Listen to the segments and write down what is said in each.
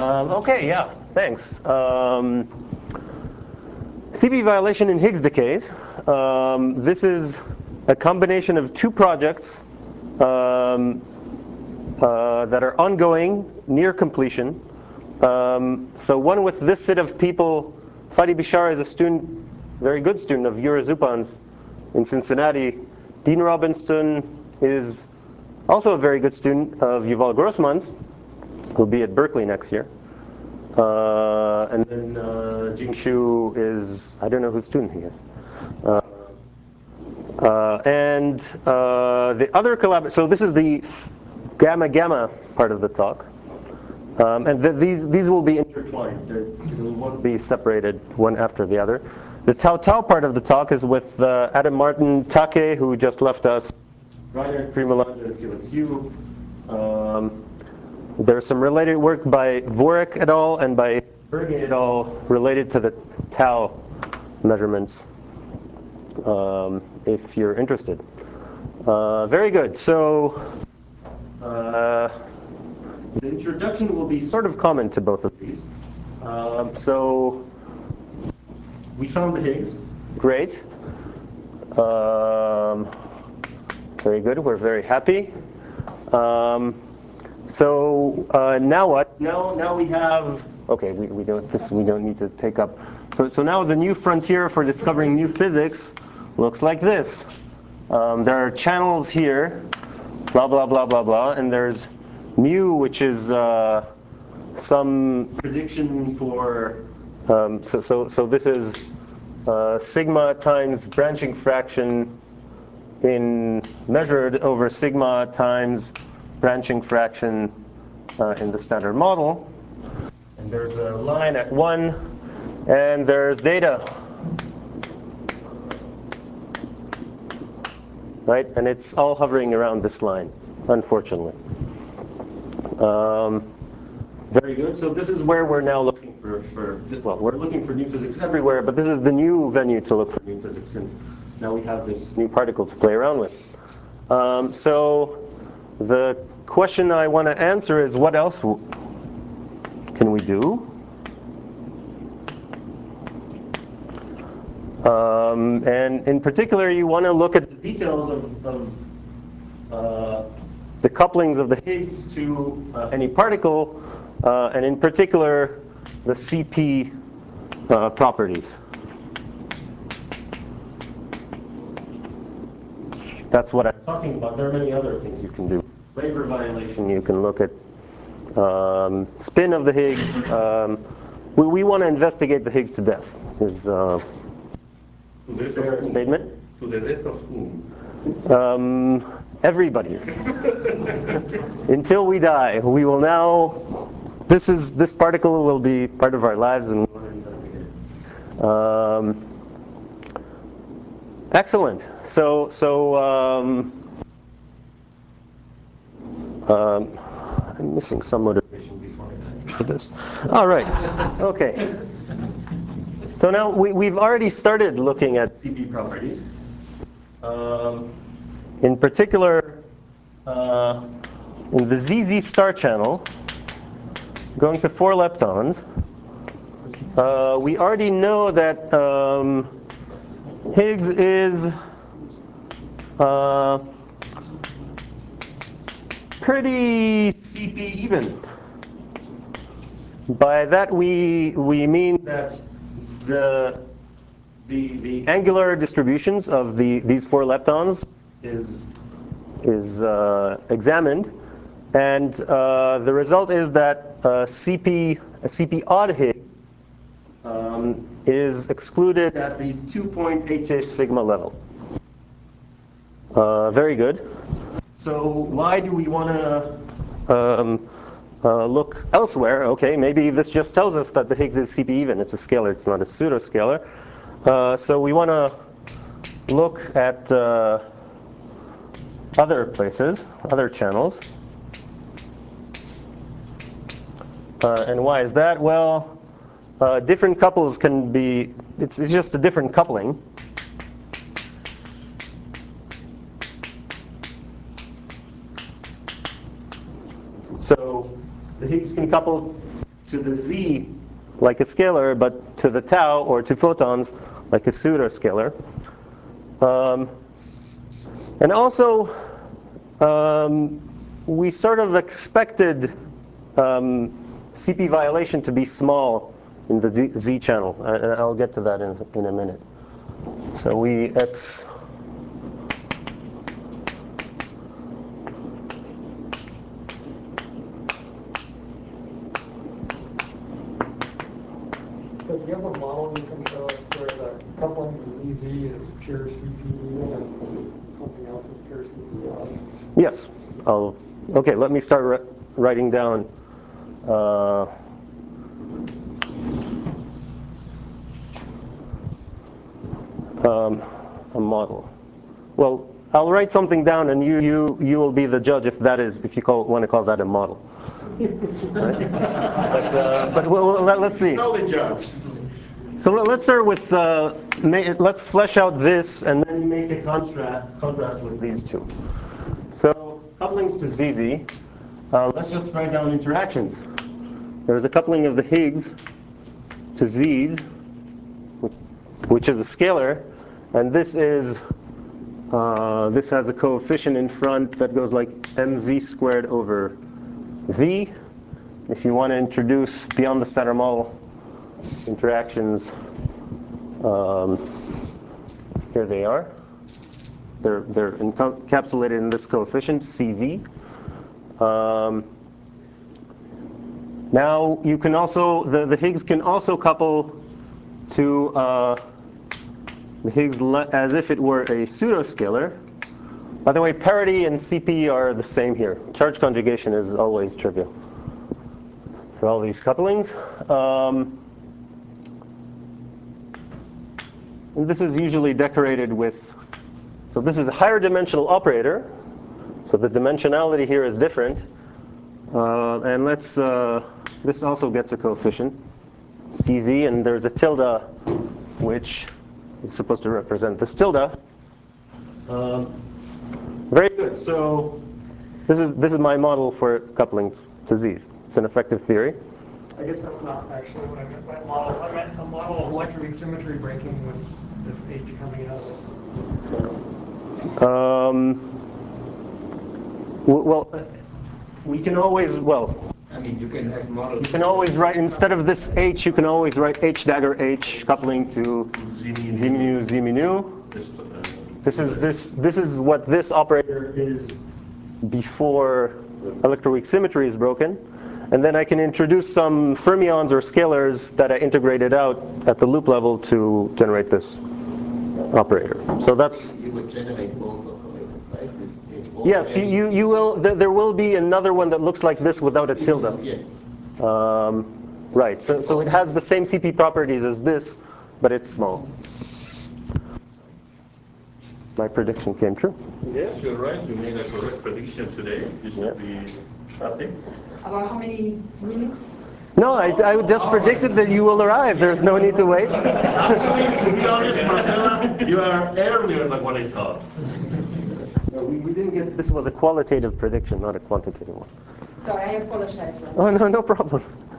Okay, yeah, thanks. CP violation in Higgs decays. This is a combination of two projects that are ongoing, near completion. So one with this set of people. Fadi Bishara is a student, very good student of Yura Zupan's in Cincinnati. Dean Robinson is also a very good student of Yuval Grossman's, who'll be at Berkeley next year. And then Jing Shu is, I don't know whose student he is. And the other so this is the gamma part of the talk. And these will be intertwined. They won't be separated one after the other. The tau part of the talk is with Adam Martin Take, who just left us, Rainer Primalanda and Felix Yu. There's some related work by Vorek et al. And by Berge et al. Related to the tau measurements, if you're interested. Very good. So the introduction will be sort of common to both of these. So we found the Higgs. Great. Very good. We're very happy. So now what? Now we have. Okay, we don't need to take up. So now the new frontier for discovering new physics looks like this. There are channels here, blah blah blah blah blah, and there's mu, which is some prediction for. So this is sigma times branching fraction in measured over sigma times branching fraction in the standard model. And there's a line at 1, and there's data. Right? And it's all hovering around this line, unfortunately. Very good. So this is where we're now looking for well, we're looking for new physics everywhere, but this is the new venue to look for new physics, since now we have this new particle to play around with. So the question I want to answer is, what else can we do? And in particular, you want to look at the details of the couplings of the Higgs to any particle, and in particular, the CP properties. That's what I'm talking about. There are many other things you can do. Flavor violation, you can look at spin of the Higgs. We want to investigate the Higgs to death, is a fair statement. To the death of whom? Everybody's. Until we die, we will now. This particle will be part of our lives, and we want to investigate it. Excellent. So I'm missing some motivation before I die for this. All right. Okay. So now we've already started looking at CP properties. In particular, in the ZZ star channel, going to 4 leptons, we already know that Higgs is pretty CP even. By that we mean that the angular distributions of these 4 leptons is examined, and the result is that a CP odd Higgs is excluded at the 2.8-ish sigma level. Very good. So why do we want to look elsewhere? Okay, maybe this just tells us that the Higgs is CP even. It's a scalar. It's not a pseudoscalar. So we want to look at other places, other channels. And why is that? Well, different couples can be, it's just a different coupling. So the Higgs can couple to the z like a scalar, but to the tau or to photons like a pseudoscalar. And also, we sort of expected CP violation to be small in the Z channel. And I'll get to that in a minute. So we So do you have a model you can show us where the coupling of EZ is pure CPU and something else is pure CPU? Yes. Okay, let me start writing down a model. Well, I'll write something down, and you will be the judge if you want to call that a model. Right? But let's see. Only judge. So let's start with let's flesh out this and then make a contrast with these two. So couplings to ZZ. Let's just write down interactions. There's a coupling of the Higgs to Z's, which is a scalar, and this has a coefficient in front that goes like mz squared over v. If you want to introduce beyond the standard model interactions, here they are. They're encapsulated in this coefficient cv. Now you can also the Higgs can also couple to the Higgs as if it were a pseudoscalar. By the way, parity and CP are the same here. Charge conjugation is always trivial for all these couplings. And this is usually decorated with, so this is a higher dimensional operator. So the dimensionality here is different. And this also gets a coefficient, CZ, and there's a tilde, which is supposed to represent this tilde. Very good. So this is my model for coupling to Z's. It's an effective theory. I guess that's not actually what I meant by model. I meant a model of electroweak symmetry breaking with this H coming out of it. Well, we can always, I mean, you can have models. you can always write, instead of this H, you can always write H dagger H coupling to Z mu, Z mu. This is what this operator is before electroweak symmetry is broken. And then I can introduce some fermions or scalars that I integrated out at the loop level to generate this operator. So that's... You would generate both operators, right? This Yes, you will. There will be another one that looks like this without a tilde. Yes. Right. So it has the same CP properties as this, but it's small. My prediction came true. Yes, you're right. You made a correct prediction today. You should be happy. About how many minutes? No, I just predicted that you will arrive. There's no need to wait. Actually, to be honest, Marcela, you are earlier than what I thought. No, we didn't get. This was a qualitative prediction, not a quantitative one. Sorry, I apologize for that. Oh no problem.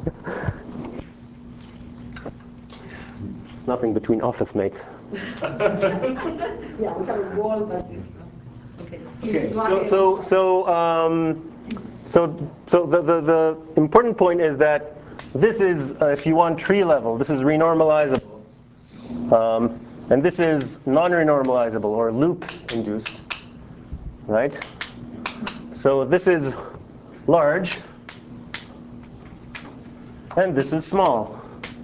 It's nothing between office mates. Yeah, we have a wall that is okay. Okay. So the important point is that this is, if you want tree level, this is renormalizable, and this is non-renormalizable or loop induced, right? So this is large, and this is small.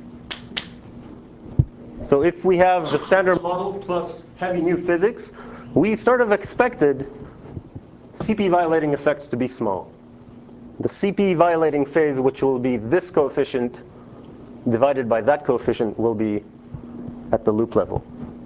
So if we have the standard model plus heavy new physics, we sort of expected CP violating effects to be small. The CP violating phase, which will be this coefficient divided by that coefficient, will be at the loop level.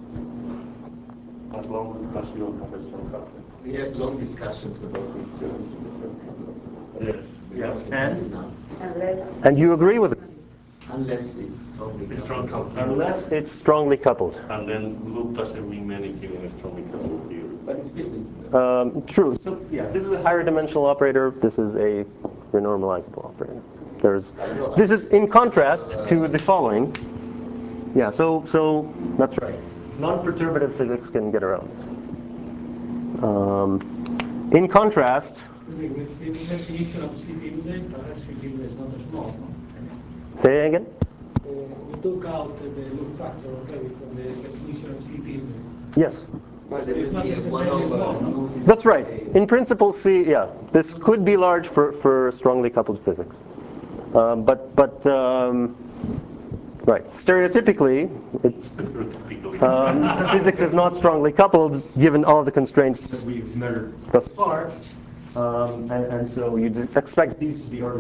As long as you don't have a strong coupling. We had long discussions about these terms in the first couple of years. Yes. And you agree with it? Unless it's strongly It's strong coupling. Unless it's strongly coupled. And then loop doesn't mean anything in a strongly coupled theory. But it's still reasonable. True. So yeah, this is a higher dimensional operator. This is a renormalizable operator. This is in contrast to the following. Yeah, so that's right. Non-perturbative physics can get around it. In contrast, With the definition of CPV, perhaps CPV is not as small, no? say it again? We took out the loop factor already from the definition of CPV. Yes. But there It's will not be one necessarily over small, no? nu physics. That's right. In principle, yeah, this could be large for strongly coupled physics. Right, stereotypically, physics is not strongly coupled given all the constraints that we've measured thus far, and so you'd expect these to be order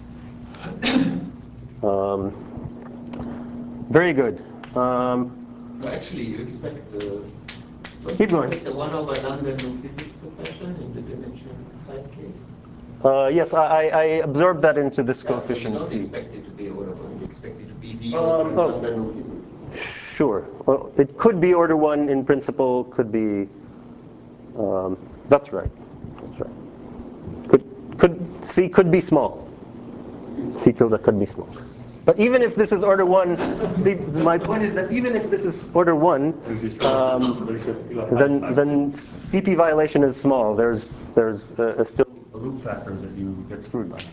1. Very good. No, actually, you expect Keep going. the 1 over lambda nu physics suppression in the dimension 5 case. Yes, I absorbed that into this coefficient You don't C. expect it to be order 1, you expect it to be V Oh. over lambda nu physics. Sure. Well, it could be order 1 in principle, could be, that's right. That's right. C could be small. C tilde could be small. But even if this is order 1, see, my point is that even if this is order 1, then CP violation is small. There's still a loop factor that you get screwed by.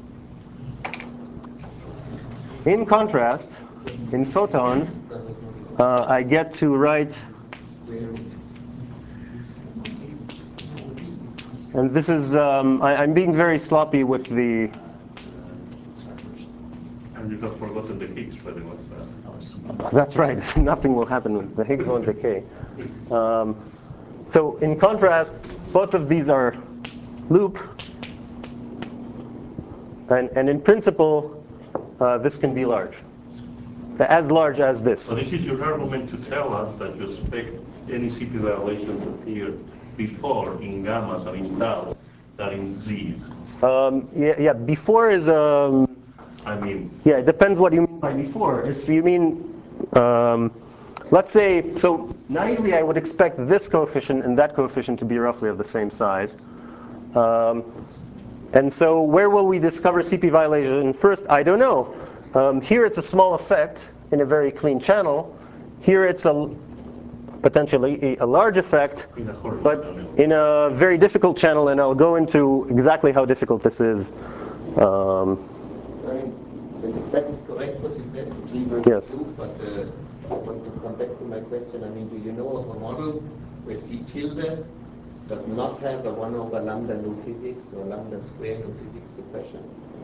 In contrast, in photons, I get to write, and this is, I'm being very sloppy with the, And you have forgotten the Higgs, by the way. that's right, nothing will happen with the Higgs won't decay. So in contrast, both of these are loop, and in principle, this can be large. As large as this. So this is your argument to tell us that you expect any CP violation to appear before in gammas and in tau than in z's. Yeah, before is, I mean, yeah, it depends what you mean by before. If you mean, let's say, so naively I would expect this coefficient and that coefficient to be roughly of the same size. And so where will we discover CP violation first? I don't know. Here it's a small effect in a very clean channel. Here it's potentially a large effect, but in a very difficult channel, and I'll go into exactly how difficult this is. That is correct what you said, Yes. but I want to come back to my question. I mean, do you know of a model where C tilde does not have a 1 over lambda nu physics or lambda square nu physics suppression?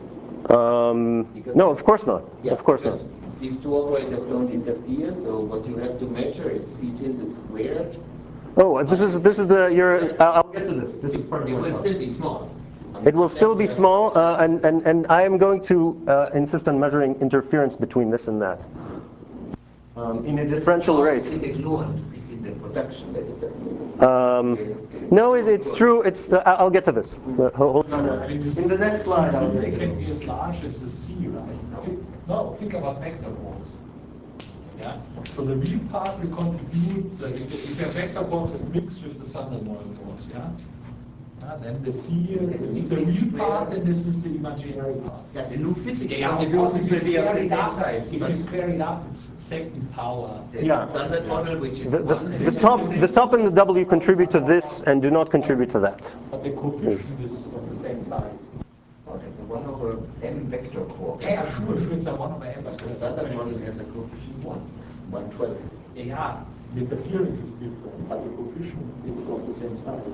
No, of course not. Yeah, of course not. These two operators don't interfere, so what you have to measure is C tilde squared. Oh, this is I'll get to this. This is part of It my will talk. still be small. It will still be small, and I am going to insist on measuring interference between this and that in a differential rate. It's in the gluon, it's in the production that it doesn't. No, it's true. I'll get to this. Hold on. I mean, In the next slide, I'll they get to can this. be as large as the C, right? No, think about vector balls. Yeah. So the real part will contribute. If you have vector balls that mix with the Sundermollen balls, yeah. Then the C is the real part, and this is the imaginary part. Yeah, the new physics Yeah, of course, if will you be of square the it same up, size. if you square it up, it's second power. There's Yeah. a standard model which is The 1. top and the W contribute to this and do not contribute to that. But the coefficient is of the same size. Oh, there's a 1 over m vector core. Yeah, sure, it's a 1 over m But the squared. standard model has a coefficient 1, 1/12. Yeah, the interference is different, but the coefficient is of the same size.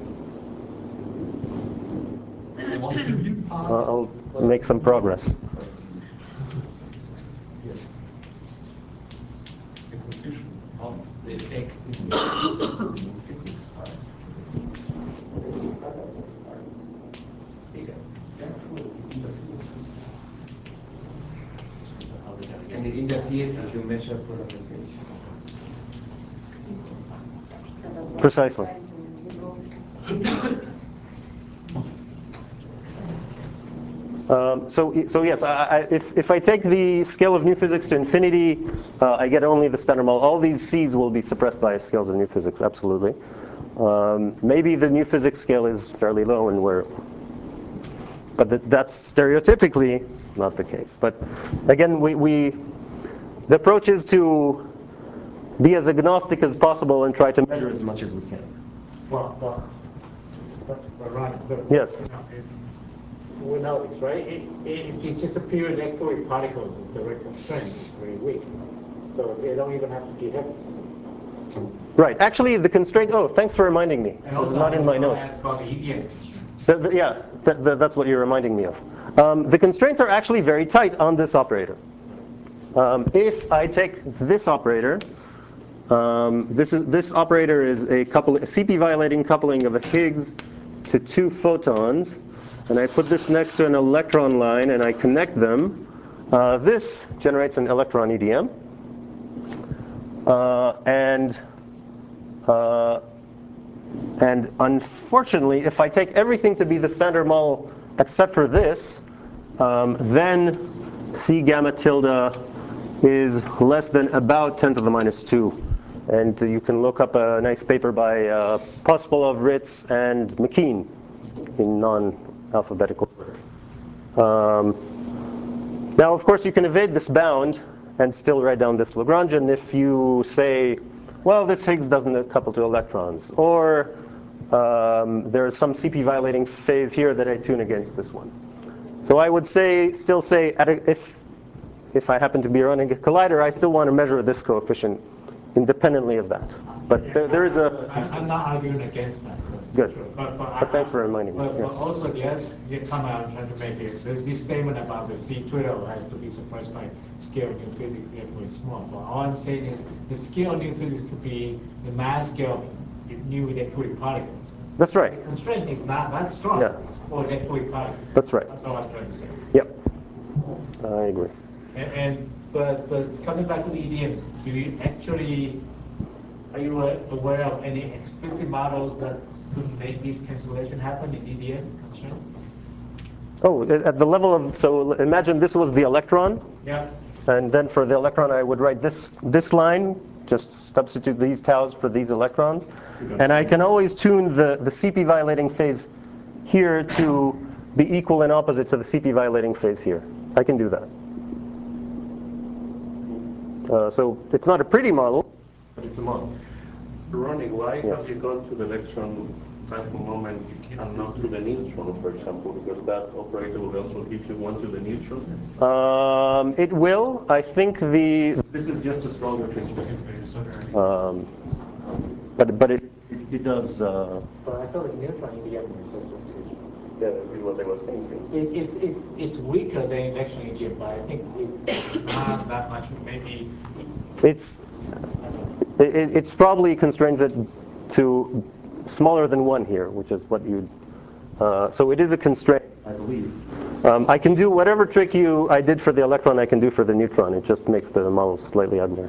They want the real part. I'll make some progress. Yes. The coefficient, not the effect. Physics part. Bigger. Yeah, sure, the interference. And it interferes if you measure polarization. Precisely. So yes, if I take the scale of new physics to infinity, I get only the standard model. All these C's will be suppressed by scales of new physics, absolutely. Maybe the new physics scale is fairly low, and but that's stereotypically not the case. But again, the approach is to be as agnostic as possible and try to measure as much as we can. But Ron, Yes. we know this, right? It's just a pure electroweak particles. The direct constraint is very weak, so they don't even have to be heavy. Right. Actually, the constraint. Oh, thanks for reminding me. And This is not in my notes. Ask about the EDM constraint. Yeah, that's what you're reminding me of. The constraints are actually very tight on this operator. If I take this operator, this operator is a CP violating coupling of a Higgs to 2 photons, and I put this next to an electron line and I connect them. This generates an electron EDM, and unfortunately, if I take everything to be the standard model except for this, then C gamma tilde is less than about 10 to the minus 2. And you can look up a nice paper by Pospelov, Ritz, and McKean in non-alphabetical order. Now, of course, you can evade this bound and still write down this Lagrangian if you say, well, this Higgs doesn't couple to electrons, or there's some CP violating phase here that I tune against this one. So I would still say, if I happen to be running a collider, I still want to measure this coefficient independently of that. But there is a... I'm not arguing against that. Good. Sure. But thanks for reminding me. But Yes. also the other comment I'm trying to make is there's this statement about the C twiddle has to be suppressed by scale of new physics, therefore it's small. But all I'm saying is the scale of new physics could be the mass scale of new electroweak particles. That's right. The constraint is not that strong for electroweak particles. That's right. That's all I'm trying to say. Yep. I agree. But coming back to the EDM, are you aware of any explicit models that could make this cancellation happen in EDM constraint? Oh, at the level of, so imagine this was the electron. Yeah. And then for the electron, I would write this line, just substitute these taus for these electrons. And I can always tune the CP violating phase here to be equal and opposite to the CP violating phase here. I can do that. So it's not a pretty model, but it's a model. Ronnie, why have you gone to the electron type moment and not to the neutron, for example? Because that operator will also give you one to the neutron? It will. I think this is just a stronger constraint. But it does. But I thought the neutron EDM was also Yeah, that's what I was thinking. It's weaker than electron EDM, but I think it's not that much. Maybe It's probably constrains it to smaller than 1 here, which is what you'd. So it is a constraint, I believe. I can do whatever trick I did for the electron, I can do for the neutron. It just makes the model slightly uglier.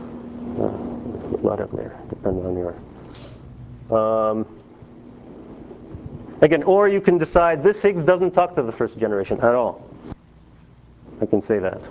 A lot uglier, depending on your. Again, or you can decide this Higgs doesn't talk to the first generation at all. I can say that.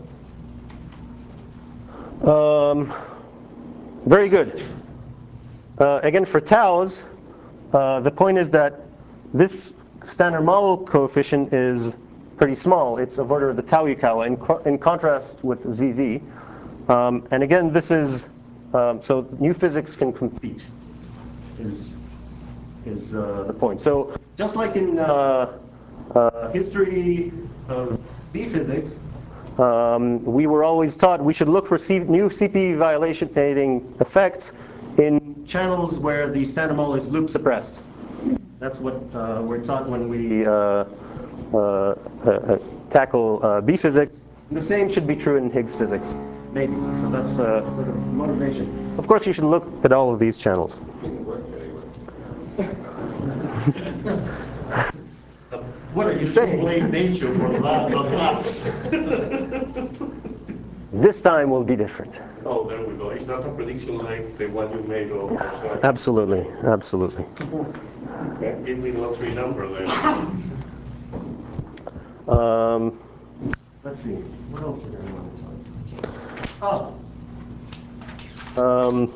Very good. Again, for taus, the point is that this standard model coefficient is pretty small. It's of order of the tau Yukawa in contrast with ZZ. And again, this is, so new physics can compete, is the point. So just like in history of B physics, we were always taught we should look for new CP violating effects in channels where the standard model is loop suppressed. That's what we're taught when we tackle B physics. The same should be true in Higgs physics, maybe. So that's sort of motivation. Of course, you should look at all of these channels. What are you saying? Blame nature for that, not us. This time will be different. Oh, there we go. Is that a prediction like the one you made of yourself? Absolutely, absolutely. Okay, give me the lottery number then. Let's see. What else did I want to talk about?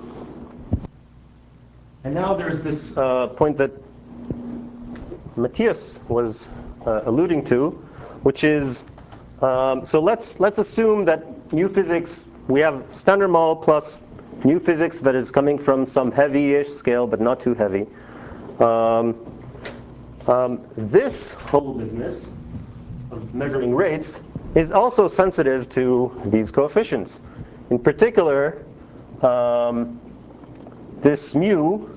And now there's this point that Matthias was alluding to, which is, so let's assume that new physics, we have Standard Model plus new physics that is coming from some heavy-ish scale, but not too heavy. This whole business of measuring rates is also sensitive to these coefficients. In particular, this mu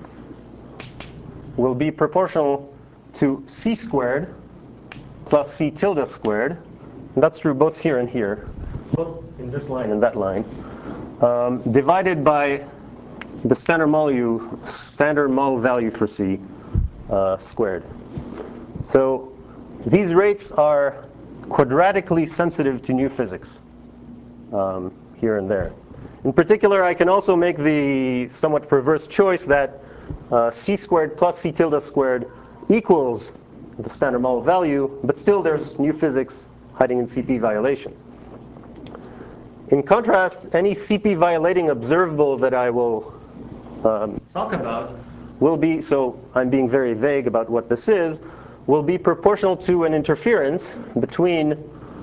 will be proportional to c squared plus c tilde squared. And that's true both here and here, both in this line and that line, divided by the standard model value for c squared. So these rates are quadratically sensitive to new physics here and there. In particular, I can also make the somewhat perverse choice that c squared plus c tilde squared equals the standard model value, but still there's new physics hiding in CP violation. In contrast, any CP violating observable that I will talk about will be, so I'm being very vague about what this is, will be proportional to an interference between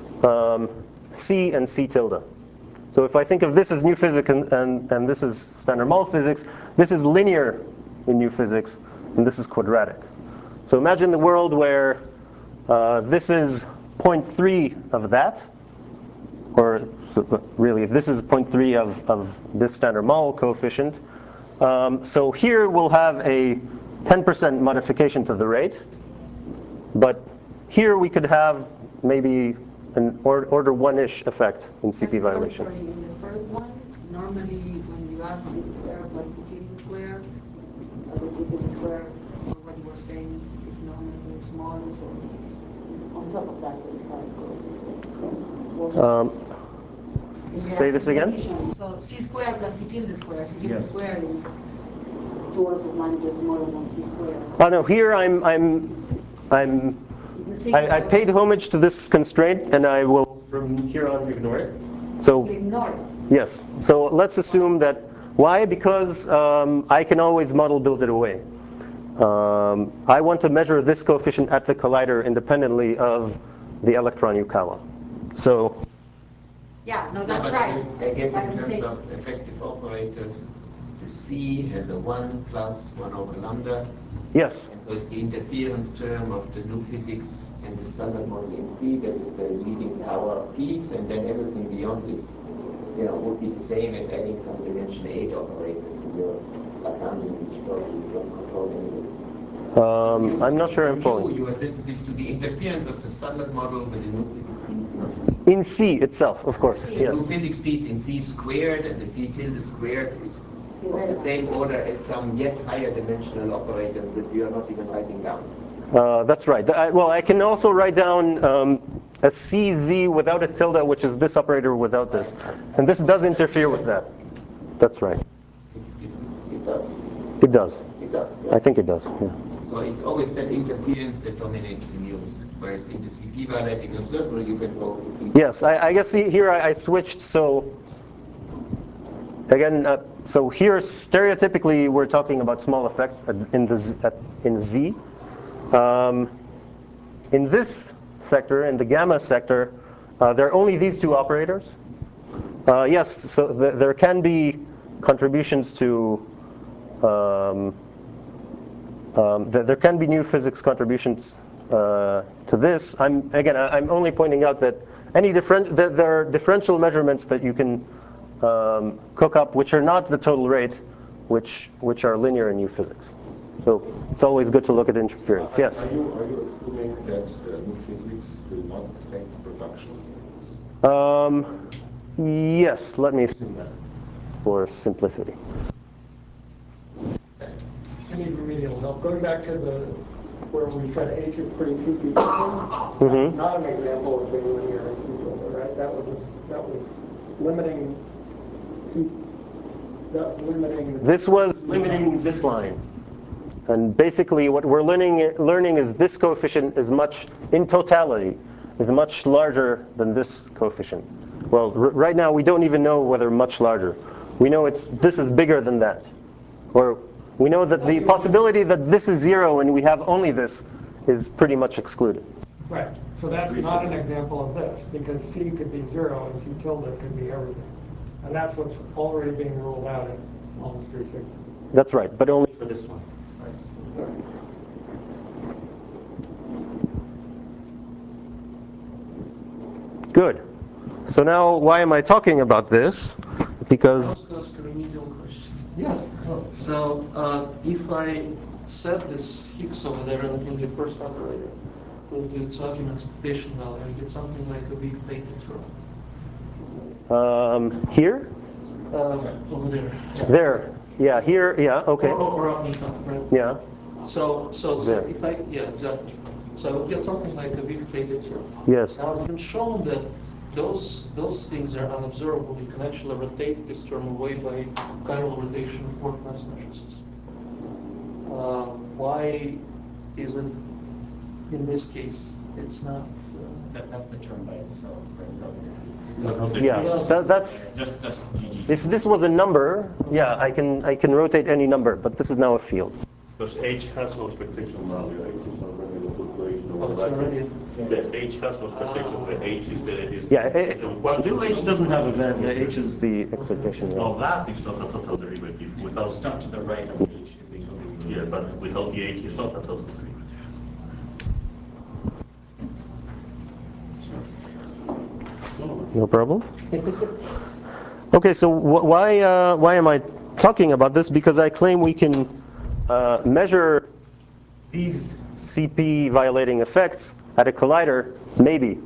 C and C tilde. So if I think of this as new physics and this is standard model physics, this is linear in new physics, and this is quadratic. So imagine the world where this is 0.3 of that, or so really, if this is 0.3 of this standard model coefficient. So here we'll have a 10% modification to the rate, but here we could have maybe an order 1-ish effect in CP violation. Sorry, in the first one, normally when you add c squared plus c tilde squared, the c tilde squared, or what you were saying, is normally very small, so on top of that, Say this again? So c squared plus c tilde squared. C tilde squared is 2 orders of magnitude smaller than c squared. Oh no, here I paid homage to this constraint, and I will from here on ignore it. So ignore it. yes. So let's assume that why? Because I can always model build it away. I want to measure this coefficient at the collider independently of the electron Yukawa. So Yeah, no, that's but right. I guess But in I'm terms saying- of effective operators, the C has a 1 plus 1 over lambda. yes. And so it's the interference term of the new physics and the standard model in C that is the leading power piece, and then everything beyond this, would be the same as adding some dimension 8 operators to your Lagrangian, which probably you don't control anyway. I'm not sure I'm following. You are sensitive to the interference of the standard model with the new physics piece in C. In C itself, of course. The Yes. new physics piece in C squared and the C tilde squared is of the same order as some yet higher dimensional operators that you are not even writing down. That's right. Well, I can also write down a CZ without a tilde, which is this operator without this. And this does interfere with that. That's right. It does. It does. It does. I think it does. Yeah. So it's always that interference that dominates the news. Whereas in the CP violating observable, you can go to CP. Yes, I guess here I switched. So again, so here stereotypically we're talking about small effects in Z. In this sector, in the gamma sector, there are only these two operators. Yes, so there can be contributions to. There can be new physics contributions to this. I'm only pointing out that there are differential measurements that you can cook up, which are not the total rate, which are linear in new physics. So it's always good to look at interference. Yes. Are you assuming that new physics will not affect production? Yes. Let me assume that for simplicity. I need remedial help. Going back to where we said H is pretty CP, not an example of being linear in C-tilde, right? That was limiting. This was limiting this line. And basically what we're learning is this coefficient is in totality, is much larger than this coefficient. Well, right now we don't even know whether much larger. We know this is bigger than that. Or we know that the possibility that this is 0 and we have only this is pretty much excluded. Right, so that's not an example of this, because C could be 0 and C tilde could be everything. And that's what's already being ruled out at almost 3 sigma. That's right, but only for this one. Good. So now, why am I talking about this? Because I was going to ask a remedial question. Yes. So if I set this Higgs over there in the first operator with its argument expectation value, I get something like a big theta term. here? Over there. Yeah. There. Yeah, here, yeah, okay. Or up on top, right? Yeah. So There. if I, yeah, exactly. So I would get something like a big theta term. Yes. Now it's been shown that those things are unobservable. You can actually rotate this term away by chiral rotation of quark mass matrices. Why is it in this case it's not? That's the term by itself, right? Yeah, that's Just GG. if this was a number, yeah, I can rotate any number, but this is now a field. Because H has no expectation value. H is already the fluctuation Oh, of it's the already. The H has no expectation. The H is the Yeah, little h doesn't have a value. The h is the expectation. No, that is not a total derivative. The Without stuff to the right of H is the total derivative. yeah, but without the H, it's not a total derivative. No problem. Okay, so why am I talking about this? Because I claim we can measure these CP violating effects at a collider, maybe.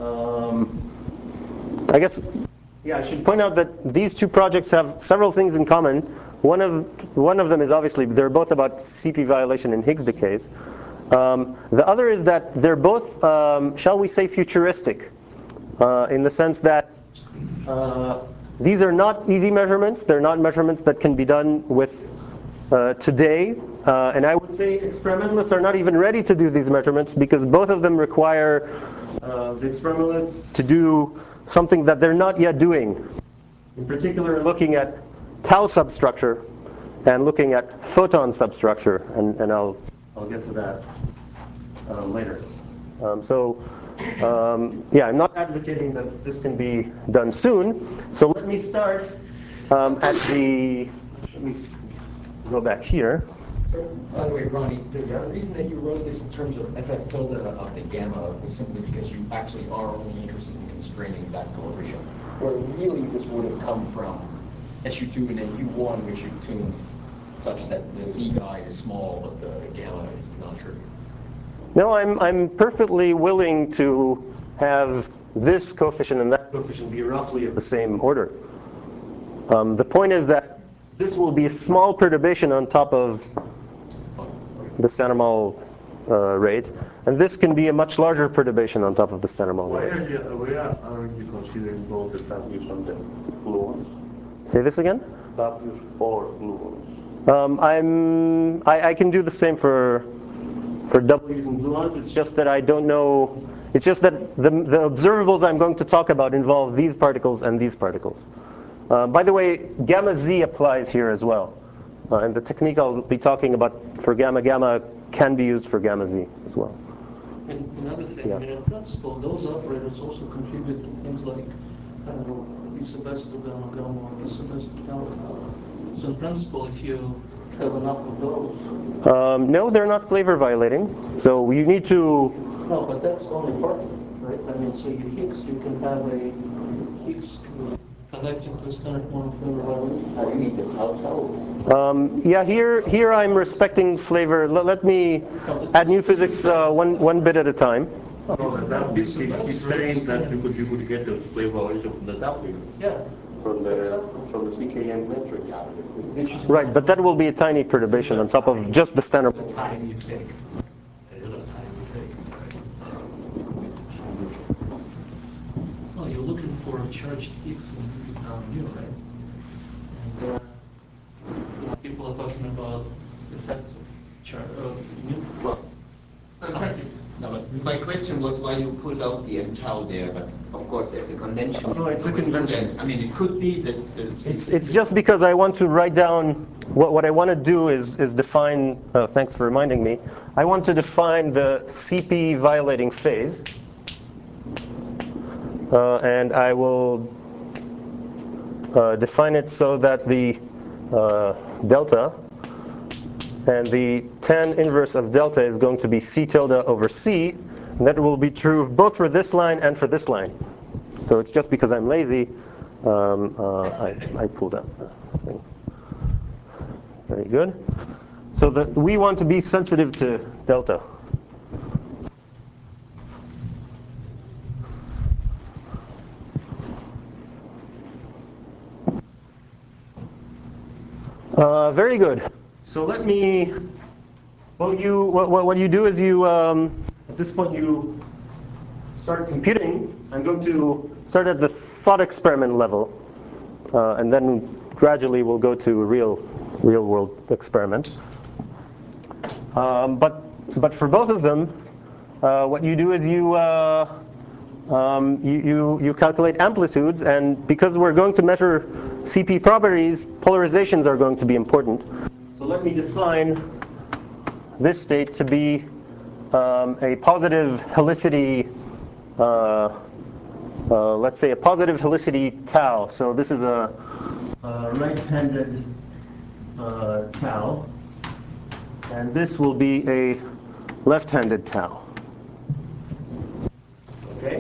I guess, yeah, I should point out that these two projects have several things in common. One of them is obviously, they're both about CP violation and Higgs decays. The other is that they're both, shall we say, futuristic, in the sense that these are not easy measurements. They're not measurements that can be done with today. And I would say experimentalists are not even ready to do these measurements because both of them require the experimentalists to do something that they're not yet doing. In particular, looking at tau substructure and looking at photon substructure. And I'll get to that later. Yeah, I'm not advocating that this can be done soon. So let me start at the, let me go back here. By the way, Ronnie, the reason that you wrote this in terms of FF tilde of the gamma was simply because you actually are only interested in constraining that coefficient. Where really this would have come from SU2 and NU1, which you tune such that the Z guide is small, but the gamma is not trivial. No, I'm perfectly willing to have this coefficient and that coefficient be roughly of the same order. The point is that this will be a small perturbation on top of the Standard-Model rate, and this can be a much larger perturbation on top of the Standard-Model rate. Why aren't you considering both the W's and the gluons? Say this again? W's or gluons? I can do the same for W's and gluons. It's just that I don't know. It's just that the observables I'm going to talk about involve these particles and these particles. By the way, gamma Z applies here as well. And the technique I'll be talking about for gamma can be used for gamma Z as well. And another thing, Yeah. in principle, those operators also contribute to things like, I don't know, Isabesta gamma gamma or Isabesta gamma gamma. So in principle, if you have enough of those. No, they're not flavor violating. So you need to. No, but that's only part of it, right? I mean, so you can have a Higgs connecting to standard monoflavor violation. You need the tau. Yeah, here I'm respecting flavor. Let me add new physics one bit at a time. No, he's saying that you could get the flavor origin from the W. Yeah. From the CKM metric. Right, but that will be a tiny perturbation on top of just the standard. A tiny thing. It is a tiny thing. Well, you're looking for a charged Higgs in mu, right? And people are talking about effects of mu. Well, no, but my question was why you pulled out the M tau there, but of course there's a convention. Oh, it's a convention. I mean, it could be that It's just because I want to write down what I want to do is define, thanks for reminding me, I want to define the CP violating phase. And I will define it so that the delta and the tan inverse of delta is going to be C tilde over C. And that will be true both for this line and for this line. So it's just because I'm lazy, I pulled out the thing. Very good. So we want to be sensitive to delta. Very good. So let me. Well, what you do is you at this point you start computing. I'm going to start at the thought experiment level, and then gradually we'll go to real world experiments. But for both of them, what you do is you calculate amplitudes, and because we're going to measure CP properties, polarizations are going to be important. So let me define this state to be a positive helicity, let's say a positive helicity tau. So this is a right-handed tau, and this will be a left-handed tau. Okay?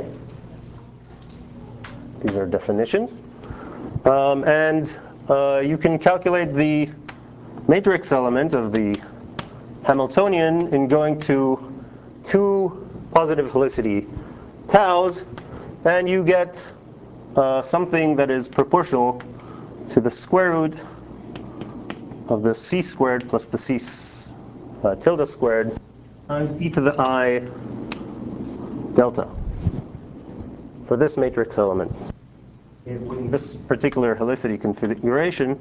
These are definitions. And you can calculate the matrix element of the Hamiltonian in going to two positive helicity taus, and you get something that is proportional to the square root of the c squared plus the c tilde squared times e to the I delta for this matrix element. In this particular helicity configuration,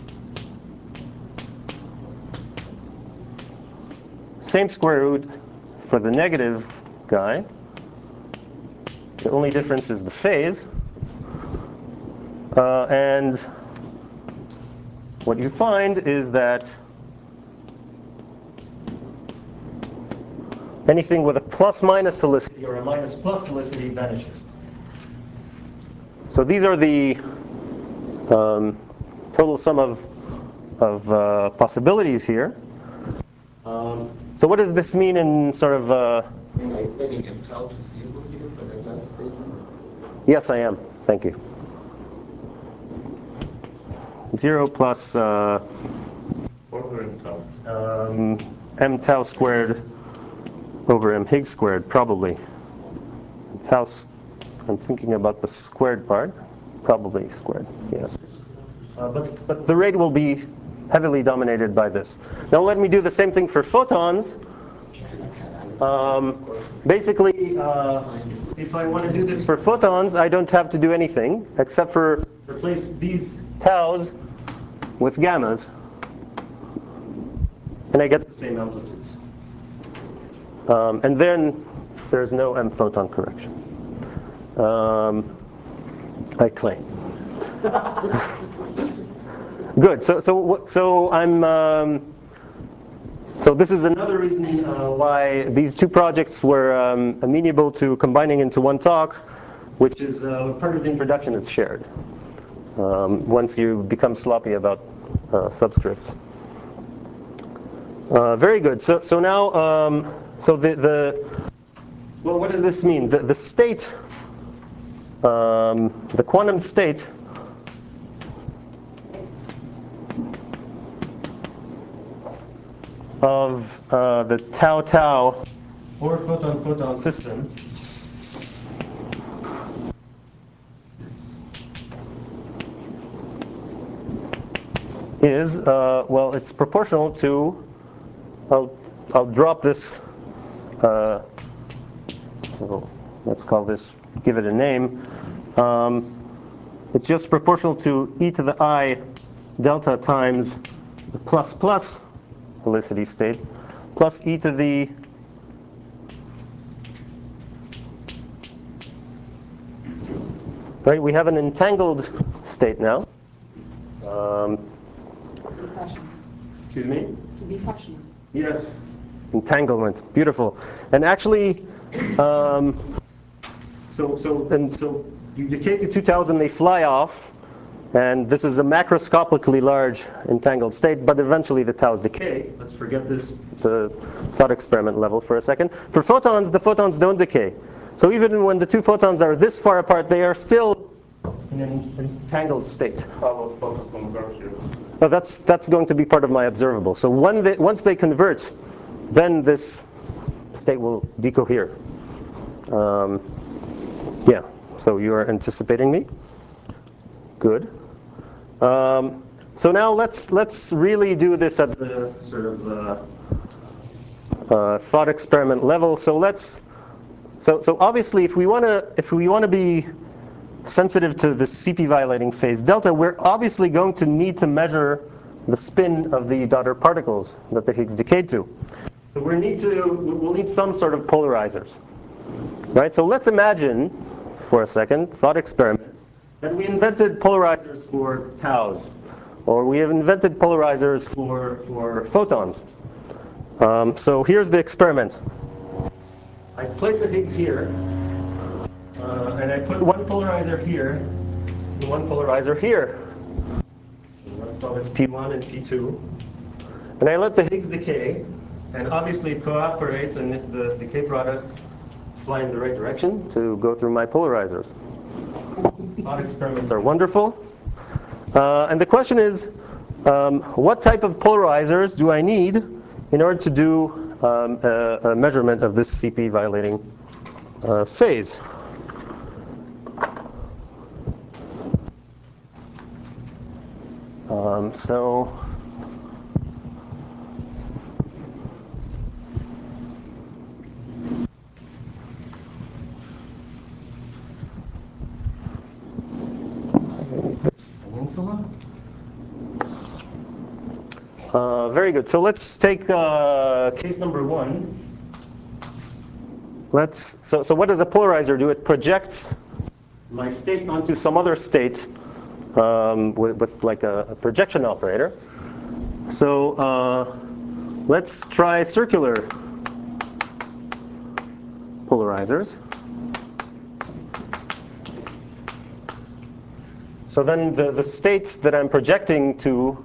same square root for the negative guy. The only difference is the phase. And what you find is that anything with a plus-minus helicity or a minus-plus helicity vanishes. So these are the total sum of possibilities here. So what does this mean in sort of? Are you setting m tau to 0 here for that last statement? Yes, I am. Thank you. 0 plus m tau squared over m Higgs squared, probably. Tau. I'm thinking about the squared part, probably squared, yes. But the rate will be heavily dominated by this. Now let me do the same thing for photons. Basically, if I want to do this for photons, I don't have to do anything except for replace these taus with gammas, and I get the same amplitudes. And then there's no m photon correction. I claim. Good. So I'm. So this is another reason why these two projects were amenable to combining into one talk, which is part of the introduction is shared. Once you become sloppy about subscripts. Very good. So now, well, what does this mean? The state. The quantum state of the tau-tau or photon-photon system is, well, it's proportional to, I'll drop this, so let's call this, give it a name. It's just proportional to e to the I delta times the plus helicity state plus e to the right. We have an entangled state now. Percussion. Excuse me? To be functional. Yes. Entanglement. Beautiful. And actually, so you decay to 2000, they fly off, and this is a macroscopically large entangled state, but eventually the taus decay. Let's forget this, the thought experiment level for a second. For photons, the photons don't decay. So even when the two photons are this far apart, they are still in an entangled state. How about photon conversion? Oh, that's going to be part of my observable. So once they convert, then this state will decohere. Yeah, so you are anticipating me? Good. So now let's really do this at the sort of thought experiment level. So obviously if we want to be sensitive to the CP violating phase delta, we're obviously going to need to measure the spin of the daughter particles that the Higgs decayed to. So we'll need some sort of polarizers. Right? So let's imagine for a second, thought experiment, that we invented polarizers for taus, or we have invented polarizers for photons. So here's the experiment. I place a Higgs here, and I put one polarizer here, and one polarizer here. Let's call this P1 and P2. And I let the Higgs decay, and obviously it cooperates, and the decay products fly in the right direction to go through my polarizers. Thought experiments are wonderful. And the question is, what type of polarizers do I need in order to do a measurement of this CP violating phase? Peninsula. Very good. So let's take case number one. So what does a polarizer do? It projects my state onto some other state with like a projection operator. So let's try circular polarizers. So then the state that I'm projecting to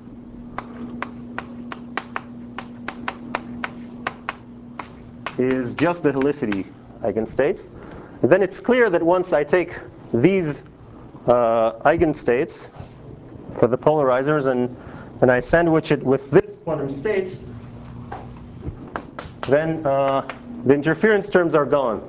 is just the helicity eigenstates. And then it's clear that once I take these eigenstates for the polarizers and I sandwich it with this quantum state, then the interference terms are gone.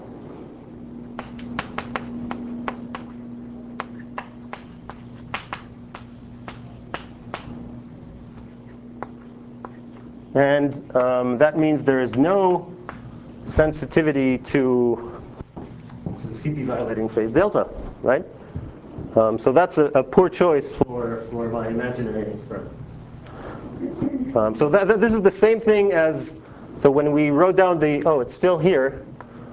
And that means there is no sensitivity to the CP violating phase delta, right? So that's a poor choice for my imaginary experiment. So this is the same thing as, so when we wrote down it's still here.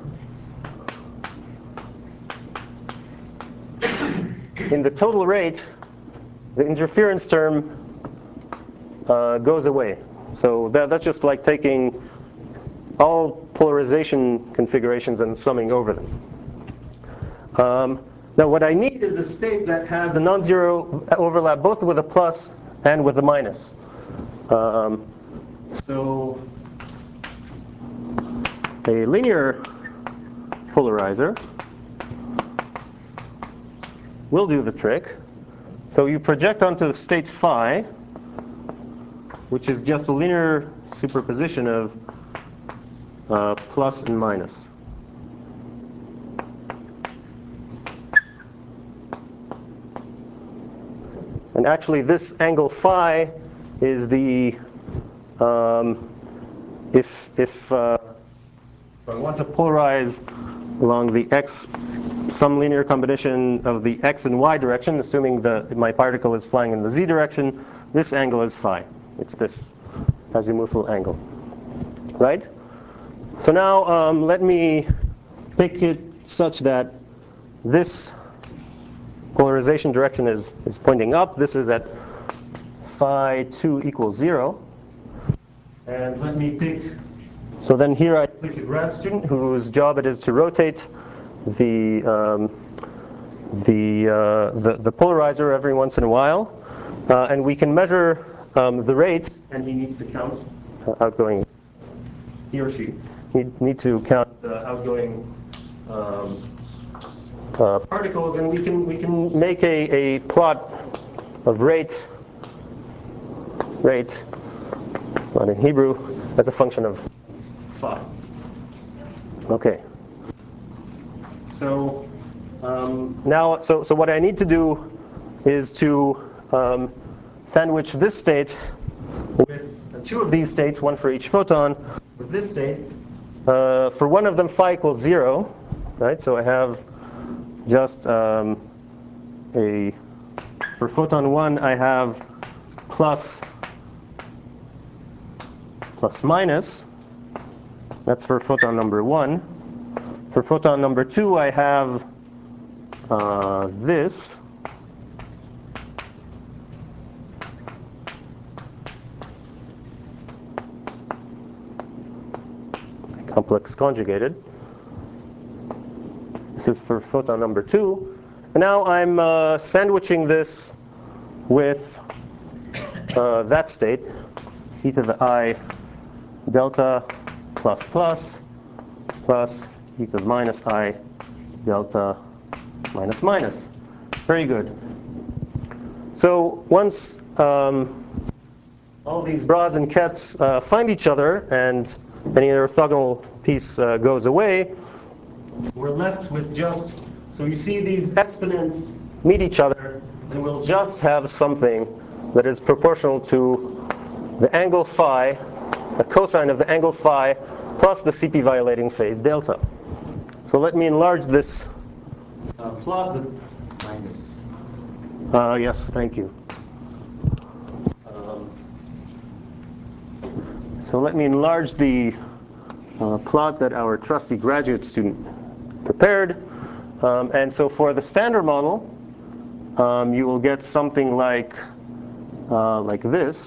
In the total rate, the interference term goes away. So that's just like taking all polarization configurations and summing over them. Now what I need is a state that has a non-zero overlap both with a plus and with a minus. So a linear polarizer will do the trick. So you project onto the state phi, which is just a linear superposition of plus and minus. And actually this angle phi is the, if I want to polarize along the x, some linear combination of the x and y direction, assuming that my particle is flying in the z direction, this angle is phi. It's this azimuthal angle, right? So now let me pick it such that this polarization direction is pointing up. This is at phi 2 equals 0. And let me pick. So then here I place a grad student whose job it is to rotate the polarizer every once in a while, and we can measure the rate, and he needs to count outgoing. He or she need to count the outgoing particles, and we can make a plot of rate, not in Hebrew, as a function of phi. Okay. So now, so what I need to do is to sandwich this state with two of these states, one for each photon, with this state. For one of them, phi equals 0, right? So I have just for photon 1, I have plus minus. That's for photon number 1. For photon number 2, I have this. Complex conjugated. This is for photon number 2. And now I'm sandwiching this with that state, e to the I delta plus plus plus e to the minus I delta minus minus. Very good. So once all these bras and kets find each other and any orthogonal piece goes away, we're left with just, so you see these exponents meet each other, and we'll just have something that is proportional to the angle phi, the cosine of the angle phi, plus the CP violating phase delta. So let me enlarge this plot. Minus. Yes, thank you. So let me enlarge the plot that our trusty graduate student prepared. And so for the standard model, you will get something like this.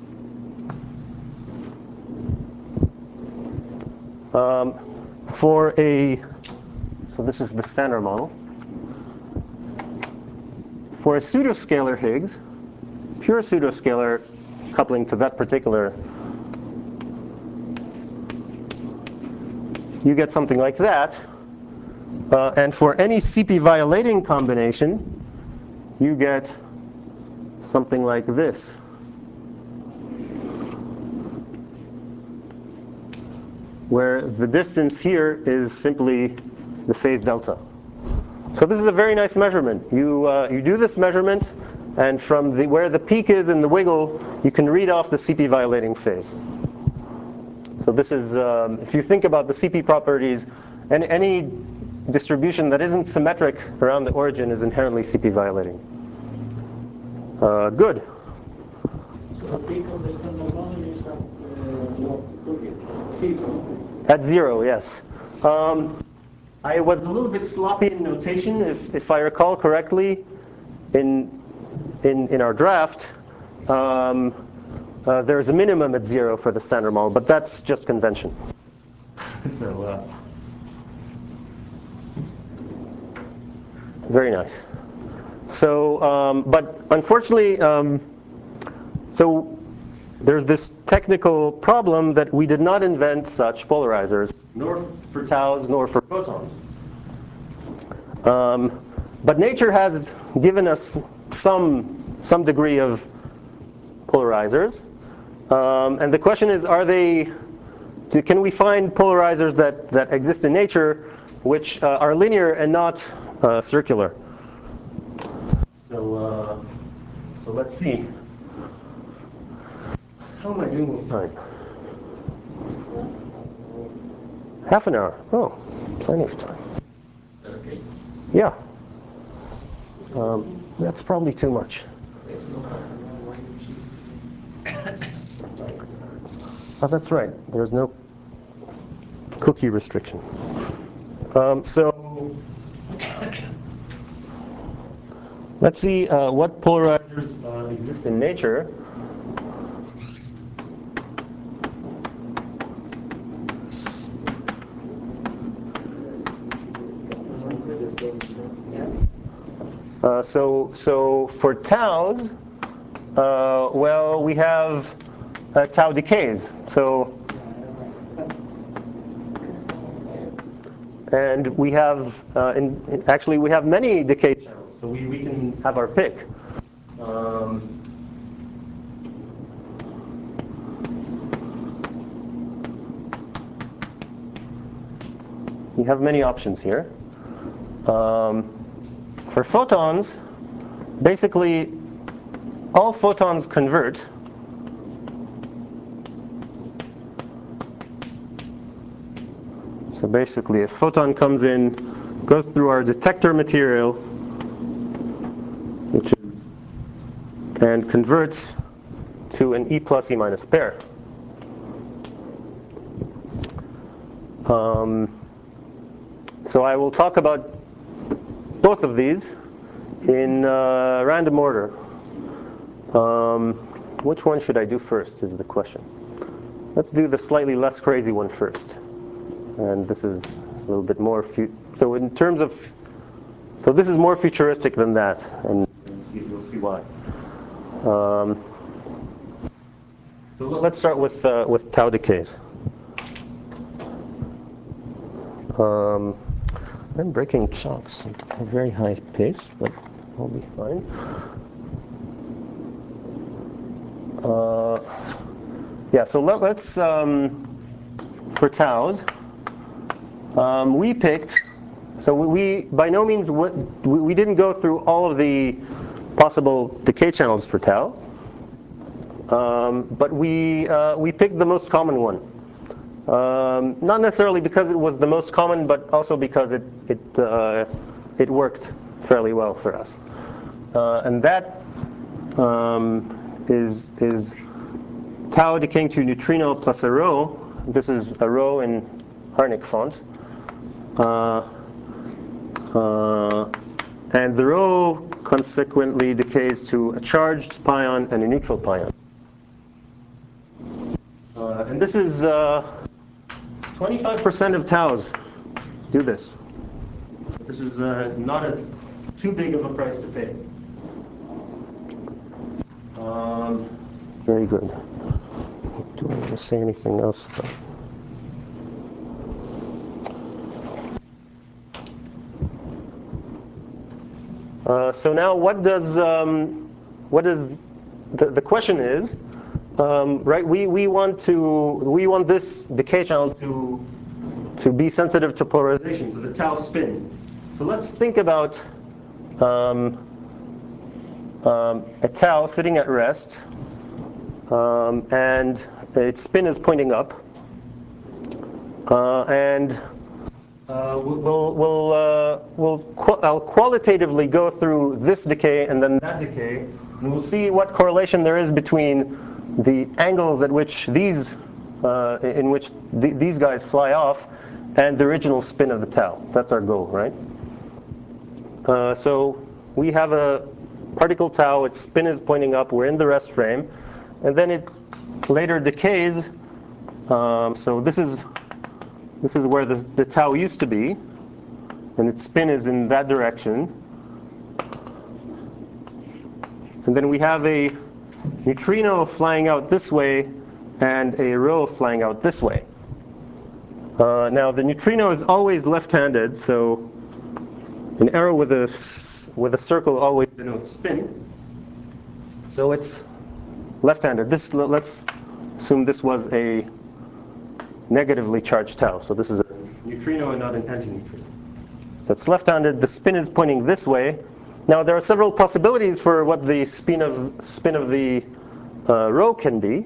So this is the standard model. For a pseudoscalar Higgs, pure pseudoscalar coupling to that particular, you get something like that. And for any CP violating combination, you get something like this. Where the distance here is simply the phase delta. So this is a very nice measurement. You do this measurement, and from where the peak is in the wiggle, you can read off the CP violating phase. So this is, if you think about the CP properties, and any distribution that isn't symmetric around the origin is inherently CP violating. Good. So the peak of the standard model is at At 0, yes. I was a little bit sloppy in notation, if I recall correctly, in our draft. There's a minimum at 0 for the standard model, but that's just convention. So, very nice. So, but unfortunately, so there's this technical problem that we did not invent such polarizers, nor for taus, nor for photons. But nature has given us some degree of polarizers. And the question is, can we find polarizers that exist in nature which are linear and not circular? So let's see. How am I doing with time? Half an hour. Oh, plenty of time. Okay. Yeah. That's probably too much. Oh, that's right. There's no cookie restriction. So let's see what polarizers exist in nature. So for taus, well, we have tau decays. So, and we have, actually we have many decay channels, so we can have our pick. We have many options here. For photons, basically all photons convert. So basically a photon comes in, goes through our detector material, which is, and converts to an E plus E minus pair. So I will talk about both of these in random order. Which one should I do first is the question. Let's do the slightly less crazy one first. And this is a little bit more, so in terms of, so this is more futuristic than that, and you'll see why. So let's start with tau decays. I'm breaking chunks at a very high pace, but I'll be fine. Yeah, so let's, for taus, we picked, so we by no means, we didn't go through all of the possible decay channels for tau, but we picked the most common one. Not necessarily because it was the most common, but also because it worked fairly well for us. And that is tau decaying to neutrino plus a rho. This is a rho in Harnick font. And the rho consequently decays to a charged pion and a neutral pion. And this is 25% of taus do this. This is not too big of a price to pay. Very good. Do I want to say anything else? So now, what does the question is? Right, we want this decay channel to be sensitive to polarization, to the tau spin. So let's think about a tau sitting at rest, and its spin is pointing up, and I'll qualitatively go through this decay and then that decay, and we'll see what correlation there is between the angles at which these guys fly off and the original spin of the tau. That's our goal, right? So we have a particle tau, its spin is pointing up, we're in the rest frame, and then it later decays. So this is where the tau used to be, and its spin is in that direction. And then we have a neutrino flying out this way and a rho flying out this way. Now the neutrino is always left-handed, so an arrow with a circle always denotes spin. So it's left-handed. Let's assume this was a negatively charged tau. So this is a neutrino and not an antineutrino. So it's left-handed. The spin is pointing this way. Now there are several possibilities for what the spin of the rho can be.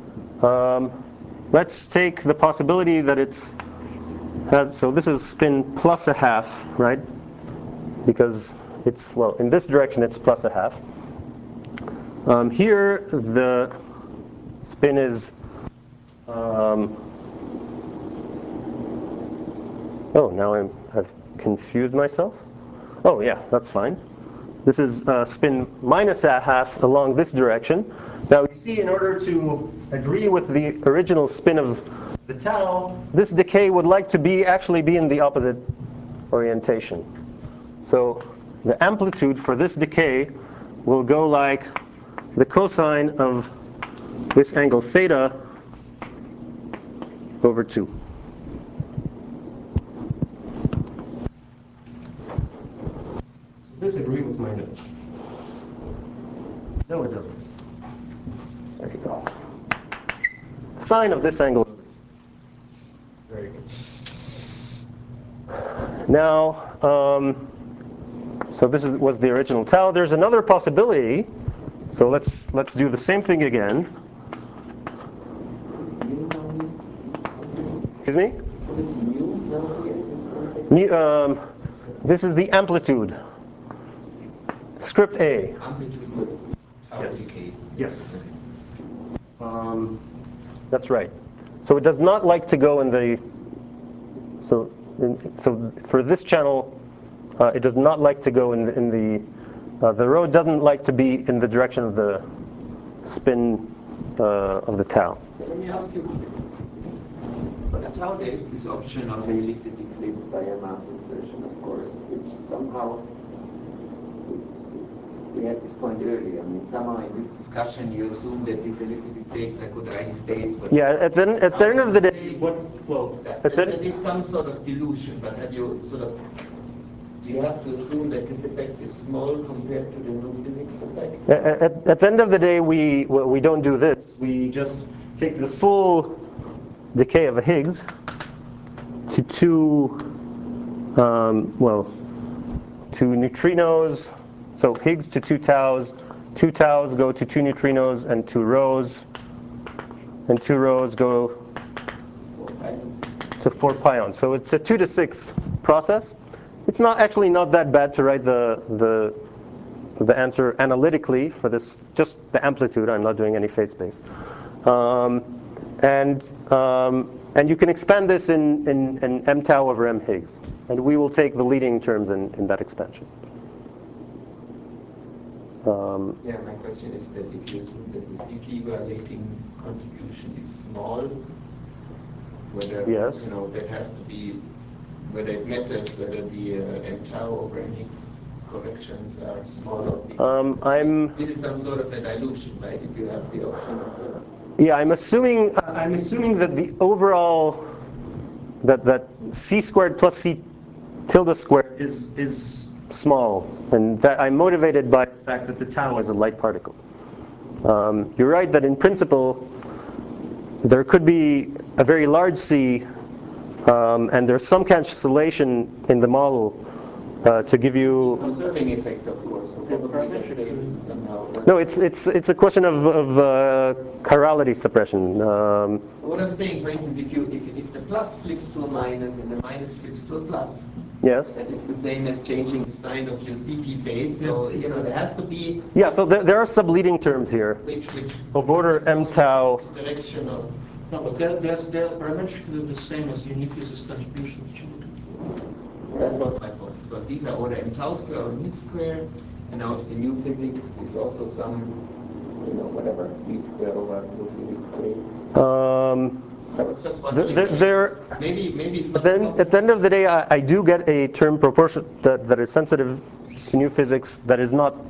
Let's take the possibility that it has. So this is spin plus a half, right? Because it's, well, in this direction it's plus a half. Here the spin is. Oh, now I've confused myself. Oh yeah, that's fine. This is spin minus a half along this direction. Now you see, in order to agree with the original spin of the tau, this decay would like to actually be in the opposite orientation. So the amplitude for this decay will go like the cosine of this angle theta over 2. Does this agree with my notes? No, it doesn't. There you go. Sine of this angle. Very good. Now, so this was the original tau. There's another possibility. So let's do the same thing again. Excuse me? This is the amplitude. Script A. Amplitude. Yes. Yes. That's right. So it does not like to go in the. So for this channel, it does not like to go in the rho doesn't like to be in the direction of the spin of the tau. Let me ask you, for the tau there is this option of helicity flipped by a mass insertion, of course, which somehow, we had this point earlier. I mean, somehow in this discussion you assume that these helicity states are quadratic states. But yeah, at the end of the day, there is some sort of dilution, but have you sort of, do you have to assume that this effect is small compared to the new physics effect? At the end of the day, we don't do this. We just take the full decay of a Higgs to two neutrinos. So Higgs to 2 taus go to 2 neutrinos and 2 rhos, and 2 rhos go to 4 pions. So it's a 2 to 6 process. It's actually not that bad to write the answer analytically for this, just the amplitude. I'm not doing any phase space. And you can expand this in m tau over m Higgs. And we will take the leading terms in that expansion. Yeah, my question is that if you assume that the CP violating contribution is small, whether yes. That has to be, whether it matters whether the m tau over m Higgs corrections are small or big. This is some sort of a dilution, right? If you have the option of yeah, I'm assuming that the overall that c squared plus c tilde squared is small, and that I'm motivated by the fact that the tau is a light particle. You're right that in principle there could be a very large c, and there's some cancellation in the model to give you conserving effect, of course. No, it's a question of chirality suppression. What I'm saying, for instance, if the plus flips to a minus and the minus flips to a plus, yes, that is the same as changing the sign of your CP phase. So there has to be. Yeah. So there are subleading terms here Which of order m tau. Direction of. No, but they're parametrically the same as the unique physics contribution that you're looking for. That was my point. So these are order m tau square or m square, and now if the new physics is also some, whatever, v square over v square. I was just wondering. Maybe it's not. At the end of the day, I do get a term proportion that is sensitive to new physics that is not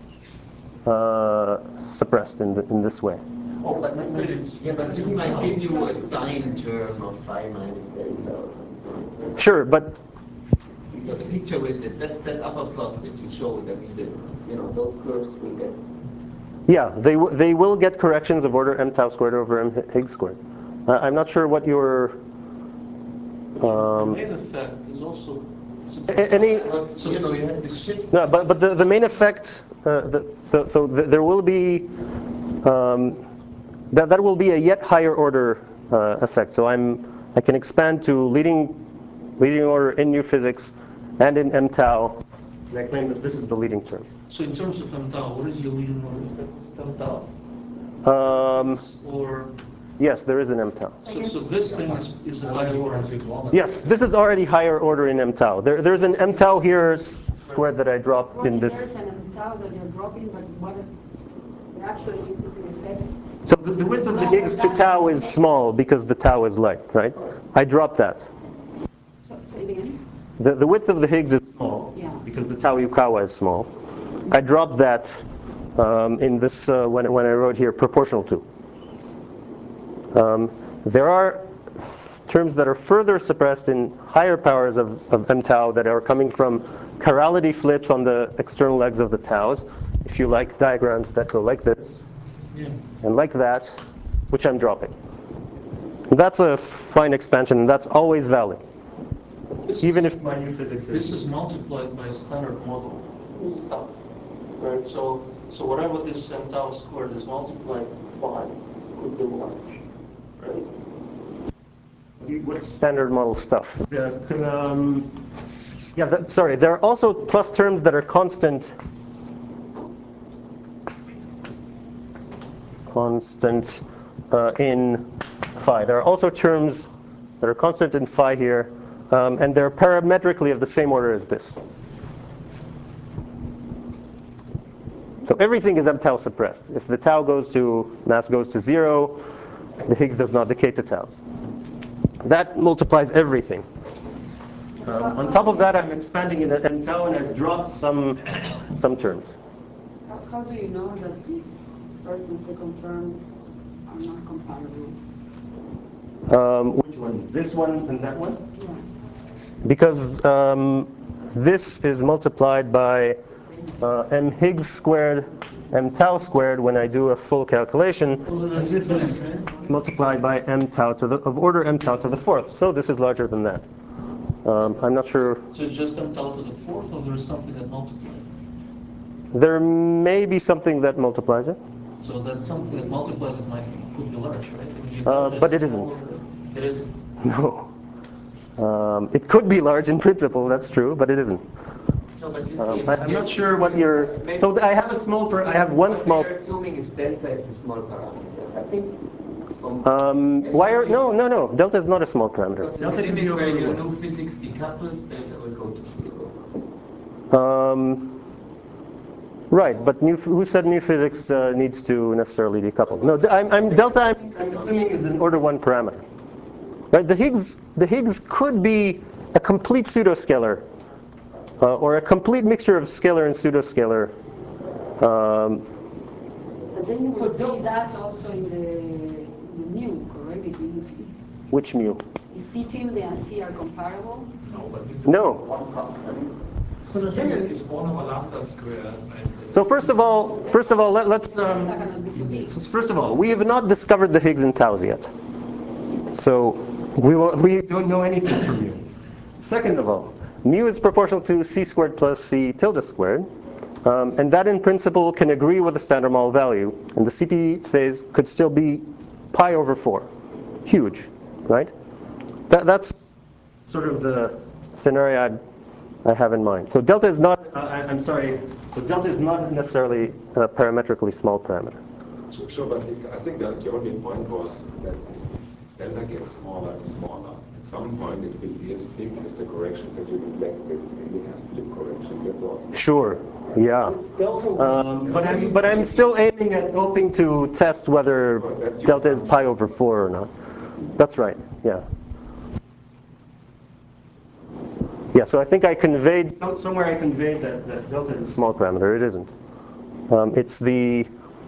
suppressed in this way. Oh, but this might give you a sine term of phi minus delta or something. Sure, but the picture with that upper plot that you showed, I mean, those curves will get. Yeah, they will get corrections of order m tau squared over m Higgs squared. I'm not sure what your. The main effect is also. You had this shift. No, but the main effect. There will be. That will be a yet higher order effect. So I can expand to leading order in new physics and in m tau, and I claim that this is the leading term. So in terms of m tau, what is your leading order effect? M tau? Or yes, there is an m tau. So this thing is a higher order. Yes, this is already higher order in m tau. There's an m tau here squared that I dropped in this. There's an m tau that you're dropping, but what the actual increasing effect. So the width of the Higgs to tau is small because the tau is light, right? I dropped that. So say it again. the width of the Higgs is small, Yeah. because the tau Yukawa is small. I dropped that in this, when I wrote here, proportional to. There are terms that are further suppressed in higher powers of m tau that are coming from chirality flips on the external legs of the taus. If you like diagrams that go like this, and like that, which I'm dropping. That's a fine expansion, and that's always valid. Even if my new physics This is multiplied by standard model stuff, right? So whatever this m tau squared is multiplied by could be large, right? What's standard model stuff? Sorry, there are also plus terms that are constant in phi. There are also terms that are constant in phi here, and they're parametrically of the same order as this. So everything is m tau suppressed. If the tau mass goes to 0, the Higgs does not decay to tau. That multiplies everything. On top of that, I'm expanding in m tau, and I've dropped some terms. How do you know that this first and second term are not comparable? Which one? This one and that one? Yeah. Because this is multiplied by m Higgs squared, m tau squared when I do a full calculation. And this is multiplied by m tau of order m tau to the fourth. So this is larger than that. I'm not sure. So it's just m tau to the fourth, or there's something that multiplies it? There may be something that multiplies it. So that something that multiplies it could be large, right? But it isn't. It isn't. No. It could be large in principle, that's true, but it isn't. No, but you see, I'm not sure what you're. So I have I have one small. What we're assuming is delta is a small parameter. I think. No. Delta is not a small parameter. Delta can be where your new physics decouples, delta will go to 0. Right, but who said new physics needs to necessarily decouple? No, delta. I'm assuming is an order 1 parameter. Right, the Higgs could be a complete pseudoscalar, or a complete mixture of scalar and pseudoscalar. But then you would see that also in the mu, correct? Which mu? Is C tilde and C are comparable? No, but this is No. one part. I mean, so is 1 over lambda squared. So first of all, let's. First of all, we have not discovered the Higgs in taus yet. So we don't know anything from mu. Second of all, mu is proportional to c squared plus c tilde squared. And that in principle can agree with the standard model value. And the CP phase could still be pi over 4. Huge, right? That's sort of the scenario I have in mind. So delta is not, I'm sorry, so delta is not necessarily a parametrically small parameter. Sure, but I think that your only point was that delta gets smaller and smaller. At some point it will be as big as the corrections that you neglect with elicity flip corrections, that's all. Sure, yeah. But I'm still aiming at hoping to test whether delta is pi over 4 or not. That's right, yeah. Yeah, so I think I conveyed, somewhere I conveyed that delta is a small parameter. It isn't. It's the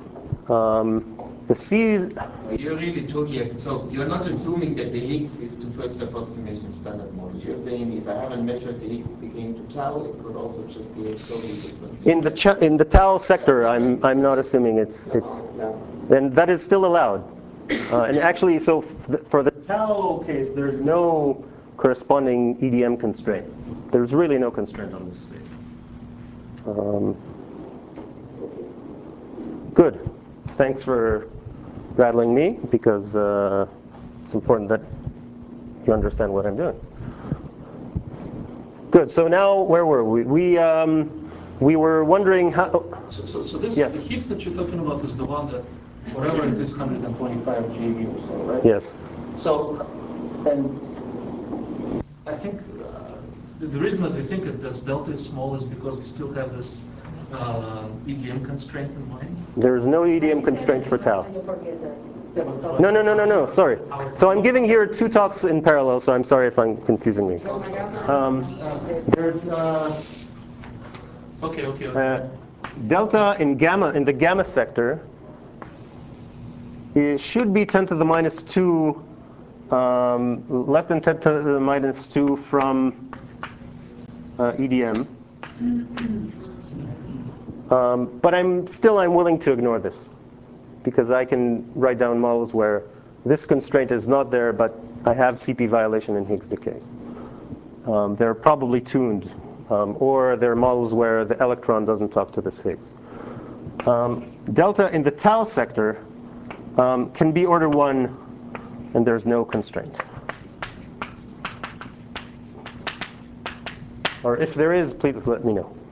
C. You're really totally, so you're not assuming that the Higgs is to first approximation standard model. You're saying if I haven't measured the Higgs decaying to tau, it could also just be totally different. In the tau sector, I'm not assuming it's and that is still allowed. And actually, so for the tau case, there's no corresponding EDM constraint. There's really no constraint on this stage. Good. Thanks for rattling me, because it's important that you understand what I'm doing. Good. So now, where were we? We were wondering how. So this Yes. the Higgs that you're talking about is the one that whatever it is, 125 GeV or so, right? Yes. So, and I think the reason that we think that this delta is small is because we still have this EDM constraint in mind. There is no EDM constraint for tau. You forget that. No, sorry. So I'm giving here two talks in parallel, so I'm sorry if I'm confusing me. There's delta in gamma, in the gamma sector, it should be 10 to the minus 2, less than 10 to the minus 2 from EDM. But I'm willing to ignore this, because I can write down models where this constraint is not there, but I have CP violation in Higgs decay. They're probably tuned, or they're models where the electron doesn't talk to this Higgs. Delta in the tau sector can be order 1, and there's no constraint. Or if there is, please let me know.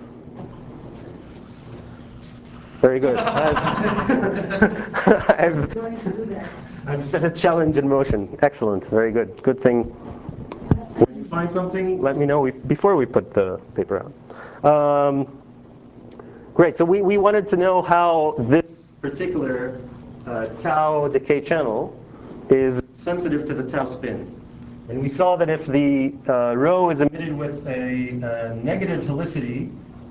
Very good. I've set a challenge in motion. Excellent. Very good. Good thing. When you find something, let me know before we put the paper out. Great. So we wanted to know how this particular tau decay channel is sensitive to the tau spin. And we saw that if the rho is emitted with a negative helicity,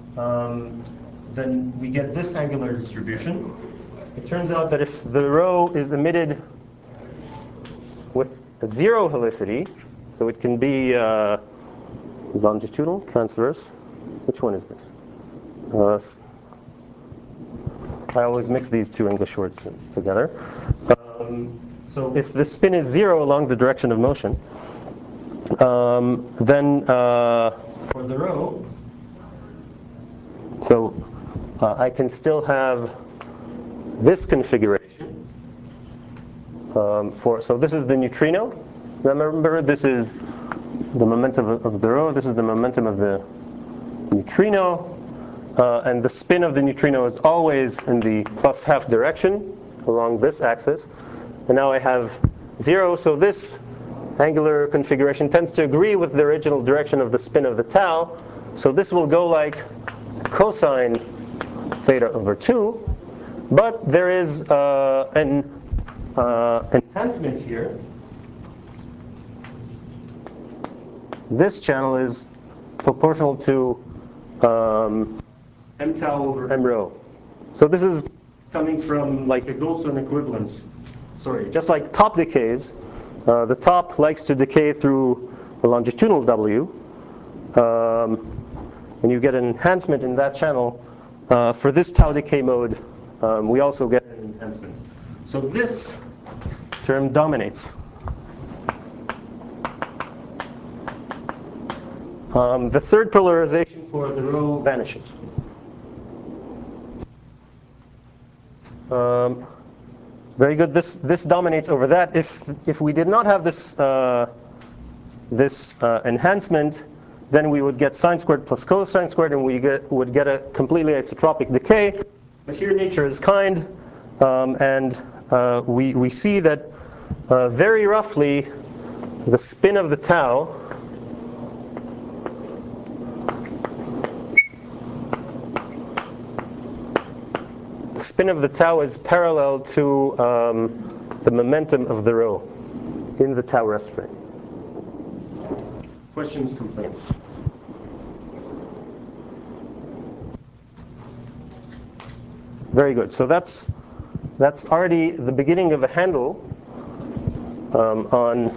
then we get this angular distribution. It turns out that if the rho is emitted with a 0 helicity, so it can be longitudinal, transverse. Which one is this? I always mix these two English words together. So if the spin is 0 along the direction of motion, then for the rho, so I can still have this configuration. So this is the neutrino. Remember, this is the momentum of the rho. This is the momentum of the neutrino. And the spin of the neutrino is always in the +½ direction along this axis. And now I have 0. So this angular configuration tends to agree with the original direction of the spin of the tau. So this will go like cosine theta over 2. But there is an enhancement here. This channel is proportional to m tau over m rho. So this is coming from like a Golson equivalence story. Just like top decays, the top likes to decay through the longitudinal W, and you get an enhancement in that channel. For this tau decay mode, we also get an enhancement. So this term dominates. The third polarization for the rho vanishes. Very good. This dominates over that. If we did not have this enhancement, then we would get sine squared plus cosine squared, and we would get a completely isotropic decay. But here nature is kind, and we see that very roughly the spin of the tau is parallel to the momentum of the rho in the tau rest frame. Questions, complaints? Very good. So that's already the beginning of a handle on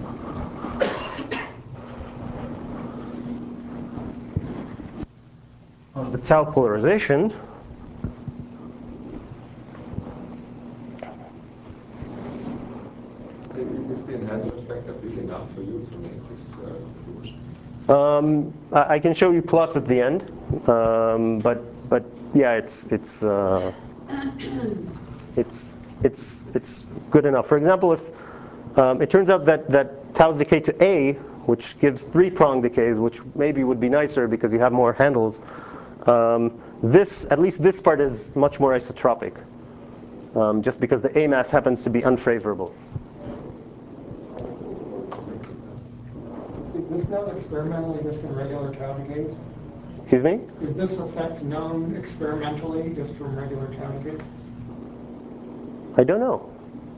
the tau polarization. Is the enhancement factor big enough for you to make this conclusion? I can show you plots at the end, but yeah, it's good enough. For example, if it turns out that tau's decay to A, which gives 3-prong decays, which maybe would be nicer because you have more handles, at least this part is much more isotropic, just because the A mass happens to be unfavorable. Is this known experimentally just from regular tau decays? Excuse me? Is this effect known experimentally just from regular tau decays? I don't know.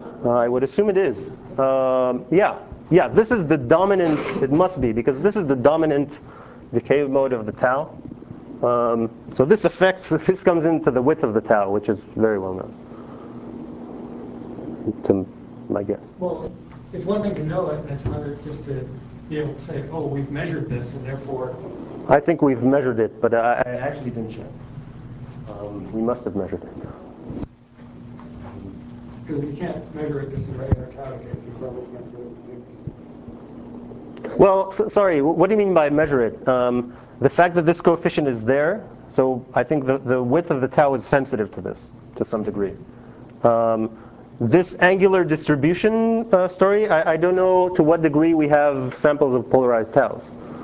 I would assume it is. Yeah, this is the dominant, it must be, because this is the dominant decay mode of the tau. So this comes into the width of the tau, which is very well known, to my guess. Well, it's one thing to know it, and it's another just to be able to say, oh, we've measured this, and therefore... I think we've measured it, but I actually didn't check. We must have measured it. Because we can't measure it just in regular tau decay. You probably can't do it. Well, sorry, what do you mean by measure it? The fact that this coefficient is there, so I think the width of the tau is sensitive to this, to some degree. This angular distribution story, I don't know to what degree we have samples of polarized taus.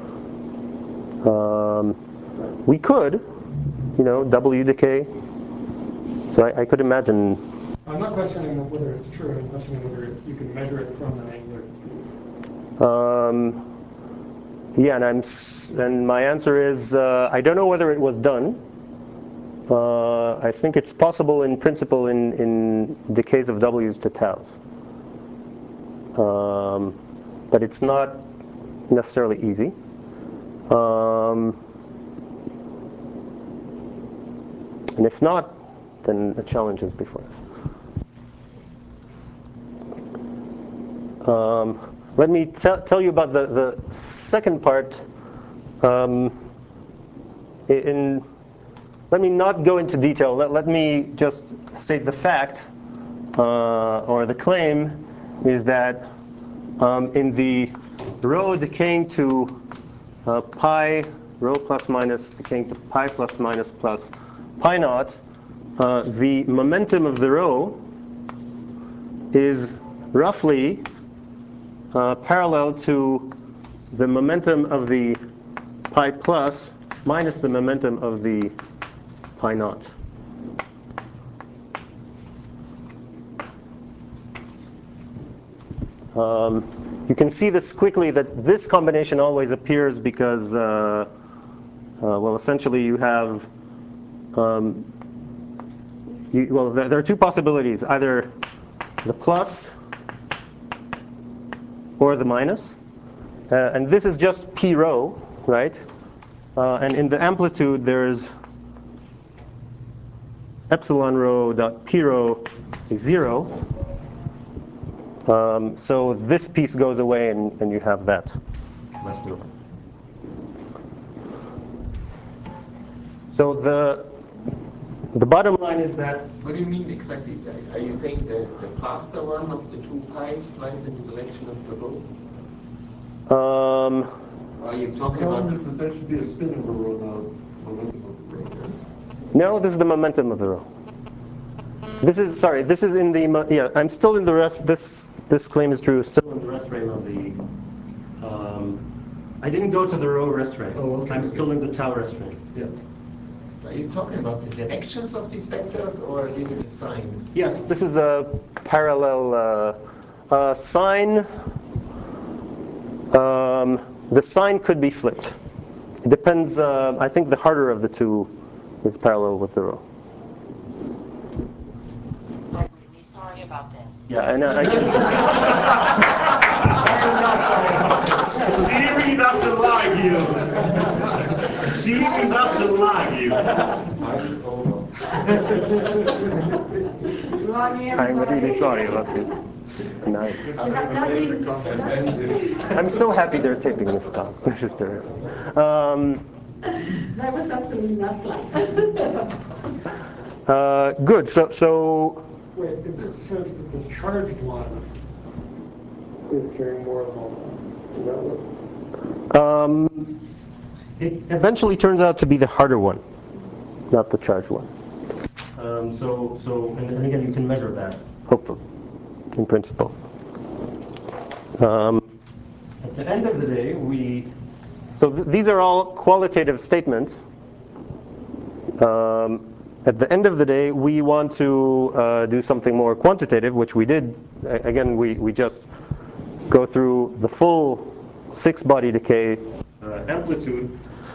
We could, W decay. So I could imagine. I'm not questioning whether it's true. I'm questioning whether you can measure it from an angular distribution. Yeah, and my answer is I don't know whether it was done. I think it's possible in principle in decays of W's to taus. But it's not necessarily easy. And if not, then the challenge is before us. Let me tell you about the second part. Let me not go into detail. Let me just state the fact, or the claim, is that in the rho decaying to pi, rho plus minus decaying to pi plus minus plus pi naught, the momentum of the rho is roughly parallel to the momentum of the pi plus minus the momentum of the pi naught. You can see this quickly, that this combination always appears because, well, essentially you have, there are two possibilities, either the plus or the minus. And this is just p rho, right? And in the amplitude, there's epsilon rho dot p rho is 0. So this piece goes away, and you have that left over. So the bottom line is that. What do you mean exactly? Are you saying the faster one of the two pi's flies in the direction of the rho? Are you talking about? Is that there should be a spin of the rho, not momentum of the rho? No, this is the momentum of the rho. This is, sorry, this is in the, yeah, I'm still in the rest, this claim is true, still in the rest frame of the, I didn't go to the rho rest frame. Oh, okay. I'm still in the tau rest frame. Yeah. Are you talking about the directions of these vectors, or is it a sign? Yes, this is a parallel sign. The sign could be flipped. It depends, I think the harder of the two is parallel with the rho. I'm really sorry about this. Yeah, and I can. I'm not sorry about this. Siri doesn't like you. Siri doesn't like you. Time is over. Ronnie, I'm really sorry about this. Nice. I'm so happy they're taping this talk. This is terrific. That was absolutely not fun. Good. So. Wait, it says that the charged one is carrying more of the moment. Is that what? It eventually turns out to be the harder one, not the charged one. And again, you can measure that, hopefully, in principle. At the end of the day, these are all qualitative statements. At the end of the day, we want to do something more quantitative, which we did. Again, we just go through the full 6-body decay amplitude.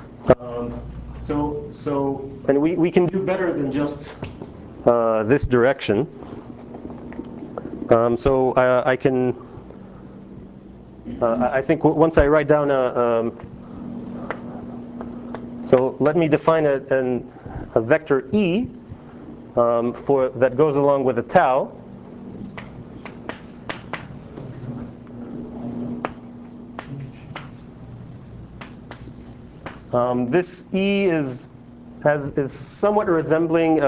And we can do better than just this direction. So I can, I think once I write down so let me define a vector E that goes along with a tau. This E is somewhat resembling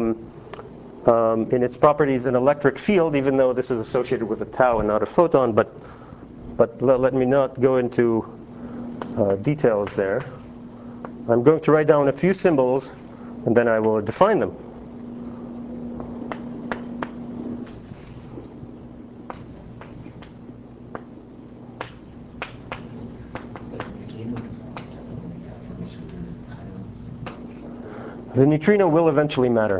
in its properties an electric field, even though this is associated with a tau and not a photon. But let me not go into details there. I'm going to write down a few symbols, and then I will define them. The neutrino will eventually matter.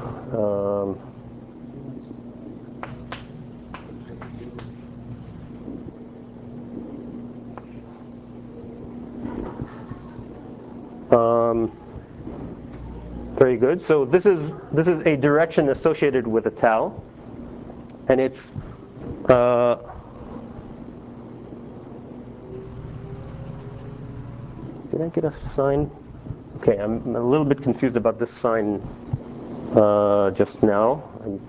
Very good. So this is a direction associated with a tau, and it's did I get a sign? Okay, I'm a little bit confused about this sign just now.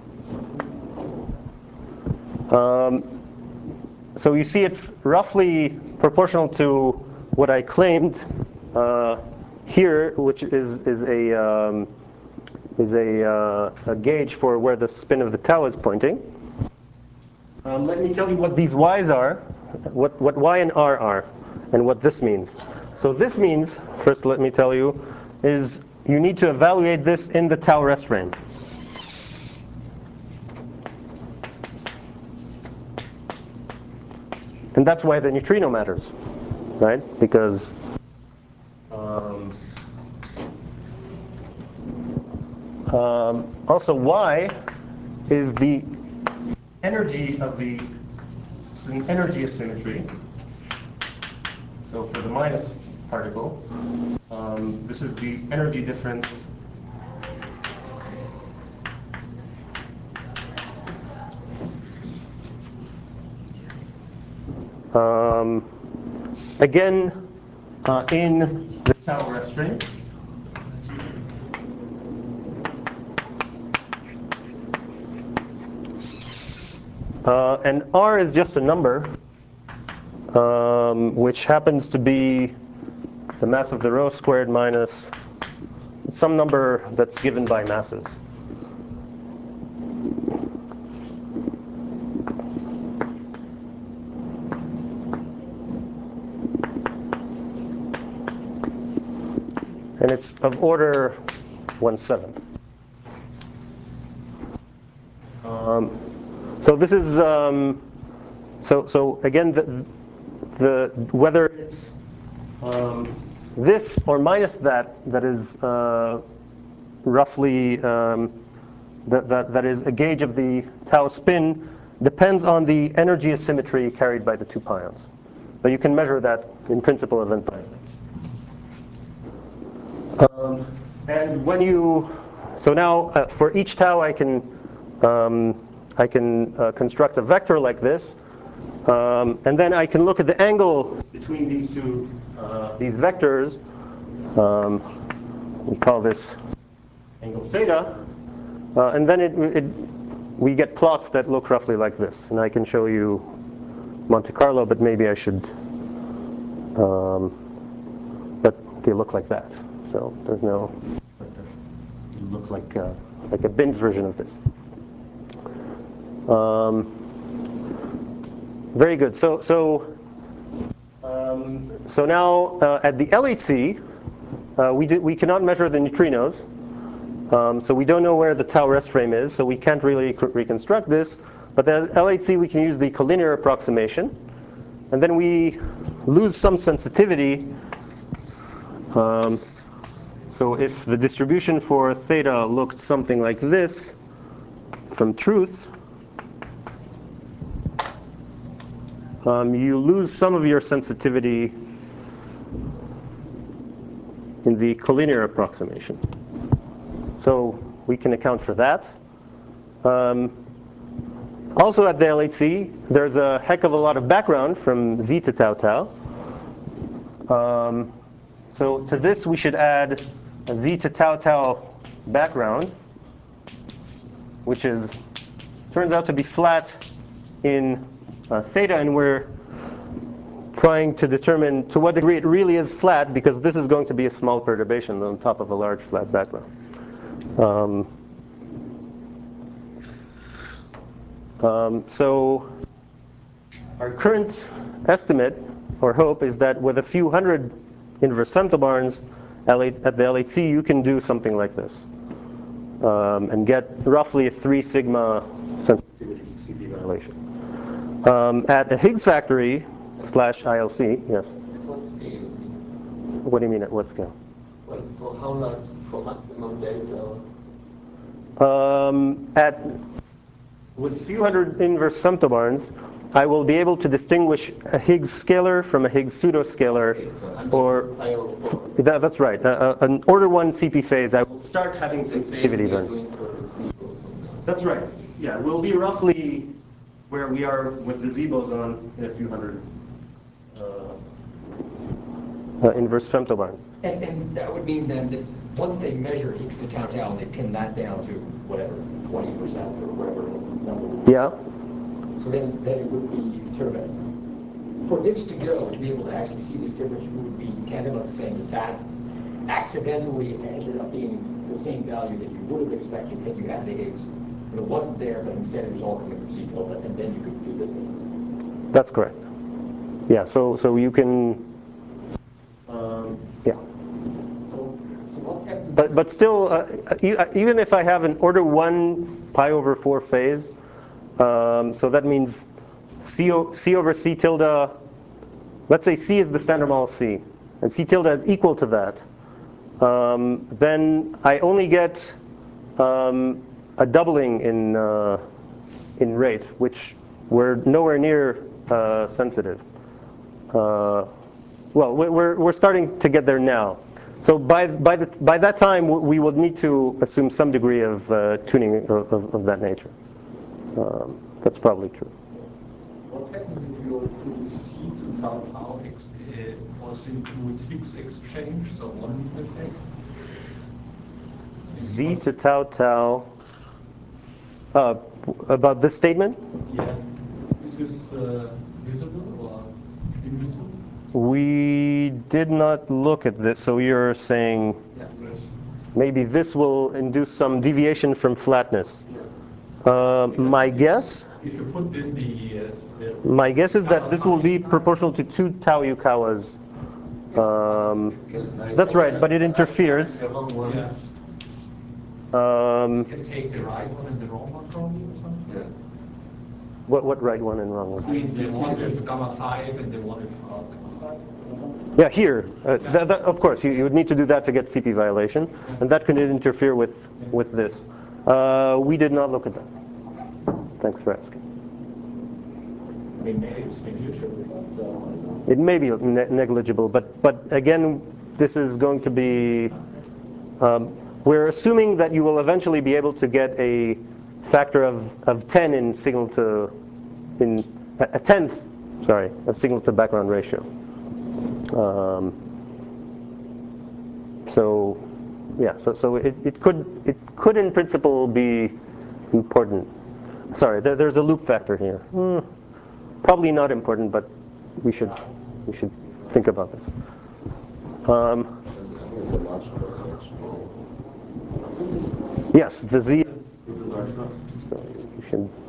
So you see it's roughly proportional to what I claimed here, which is a gauge for where the spin of the tau is pointing. Let me tell you what these y's are, what y and r are, and what this means. So this means, first let me tell you, is you need to evaluate this in the tau rest frame. And that's why the neutrino matters, right? Because also y is the energy of the, it's an energy asymmetry. So for the minus particle, this is the energy difference again in the tau rest frame. And r is just a number, which happens to be the mass of the rho squared minus some number that's given by masses. And it's of order 1/7. So this is so again the whether it's this or minus that is roughly that is a gauge of the tau spin depends on the energy asymmetry carried by the two pions. But you can measure that in principle event by event. And when you so now for each tau I can construct a vector like this, and then I can look at the angle between these two these vectors. We call this angle theta, and then we get plots that look roughly like this. And I can show you Monte Carlo, but maybe I should. But they look like that. So there's no. It looks like a bint version of this. Very good. So now at the LHC, we cannot measure the neutrinos. So we don't know where the tau rest frame is. So we can't really reconstruct this. But at LHC, we can use the collinear approximation, and then we lose some sensitivity. So if the distribution for theta looked something like this from truth, you lose some of your sensitivity in the collinear approximation. So we can account for that. Also at the LHC, there's a heck of a lot of background from Z to tau tau. So to this we should add a Z to tau tau background, which turns out to be flat in theta, and we're trying to determine to what degree it really is flat, because this is going to be a small perturbation on top of a large flat background. So our current estimate or hope is that with a few hundred inverse femtobarns at the LHC, you can do something like this and get roughly a 3 sigma sensitivity to CP violation. At a Higgs factory / ILC, yes. What scale? What do you mean at what scale? Well, for how much, for maximum delta? With a few hundred inverse femtobarns, I will be able to distinguish a Higgs scalar from a Higgs pseudoscalar, that's right, an order 1 CP phase. I will start having sensitivity then. That's right. Yeah, we'll be roughly where we are with the Z boson in a few hundred inverse femtobarns. And that would mean then that once they measure Higgs to tau tau and they pin that down to whatever, 20% or whatever number. Yeah. So then it would be sort of for this to go, to be able to actually see this difference, would be tantamount to saying that accidentally ended up being the same value that you would have expected had you had the Higgs. But it wasn't there, but instead it was all coming from C tilde, and then you could do this thing. That's correct. Yeah, so you can, yeah. But still, even if I have an order 1 pi over 4 phase, so that means C over C tilde, let's say C is the standard model C, and C tilde is equal to that, then I only get a doubling in rate, which we're nowhere near sensitive. Well, we're starting to get there now. So by that time, we would need to assume some degree of tuning of that nature. That's probably true. What happens if you do C to tau tau also include Higgs exchange, so one effect? Z to tau tau. About this statement? Yeah. Is this visible or invisible? We did not look at this, so you're saying maybe this will induce some deviation from flatness. My guess? If you put in my guess is that this will be proportional to 2 tau Yukawas. That's right, but it interferes. You can take the right one and the wrong one from you or something? Yeah. What right one and wrong one? I mean, the one with gamma 5 and the one with gamma 5. Yeah, here. Of course, you would need to do that to get CP violation, and that could interfere with this. We did not look at that. Thanks for asking. I mean, maybe it's negligible. It may be negligible, but again, this is going to be. We're assuming that you will eventually be able to get a factor of 10 in signal to a tenth, sorry, of signal to background ratio. So yeah, so it could in principle be important. Sorry, there's a loop factor here. Probably not important, but we should think about this. Yes, the Z is a large cross. So you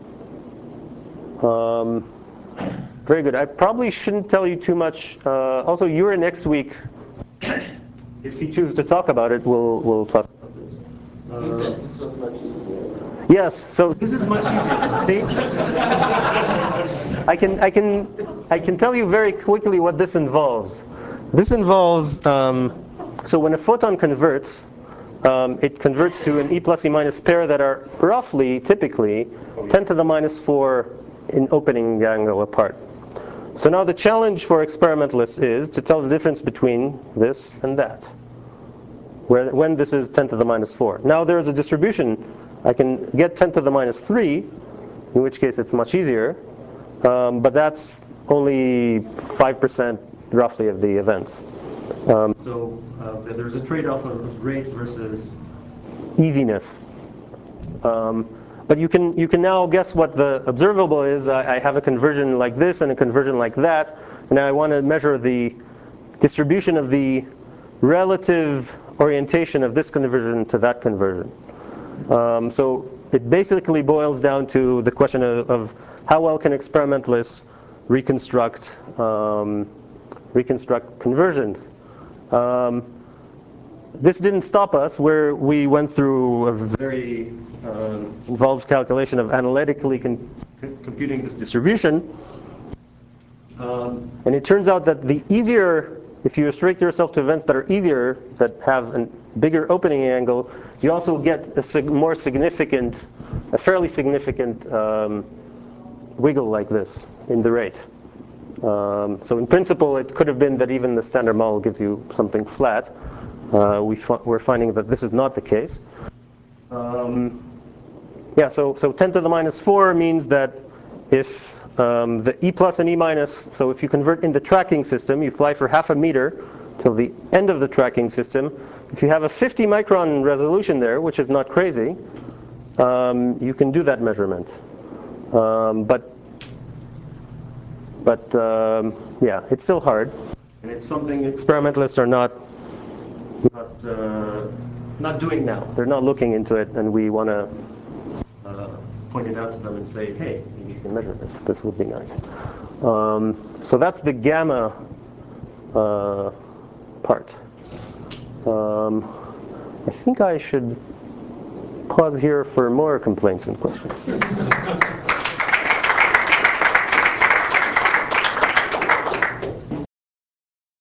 should. Very good. I probably shouldn't tell you too much. Also, you're next week. If you choose to talk about it, we'll talk about this. You said this was much easier. Yes. So this is much easier. See, I can tell you very quickly what this involves. This involves so when a photon converts, it converts to an E plus E minus pair that are roughly, typically, 10 to the minus 4 in opening angle apart. So now the challenge for experimentalists is to tell the difference between this and that, when this is 10 to the minus 4. Now there is a distribution. I can get 10 to the minus 3, in which case it's much easier. But that's only 5% roughly of the events. So there's a trade-off of rate versus easiness. But you can now guess what the observable is. I have a conversion like this and a conversion like that, and I want to measure the distribution of the relative orientation of this conversion to that conversion. So it basically boils down to the question of how well can experimentalists reconstruct conversions. This didn't stop us, where we went through a very involved calculation of analytically computing this distribution. And it turns out that the easier, if you restrict yourself to events that are easier, that have a bigger opening angle, you also get a fairly significant wiggle like this in the rate. So in principle, it could have been that even the standard model gives you something flat. We're finding that this is not the case. Yeah, so 10 to the minus 4 means that if the E plus and E minus, so if you convert in the tracking system, you fly for half a meter till the end of the tracking system. If you have a 50 micron resolution there, which is not crazy, you can do that measurement. But yeah, it's still hard, and it's something experimentalists are not doing now. They're not looking into it, and we want to point it out to them and say, hey, maybe you can measure this. This would be nice. So that's the gamma part. I think I should pause here for more complaints and questions.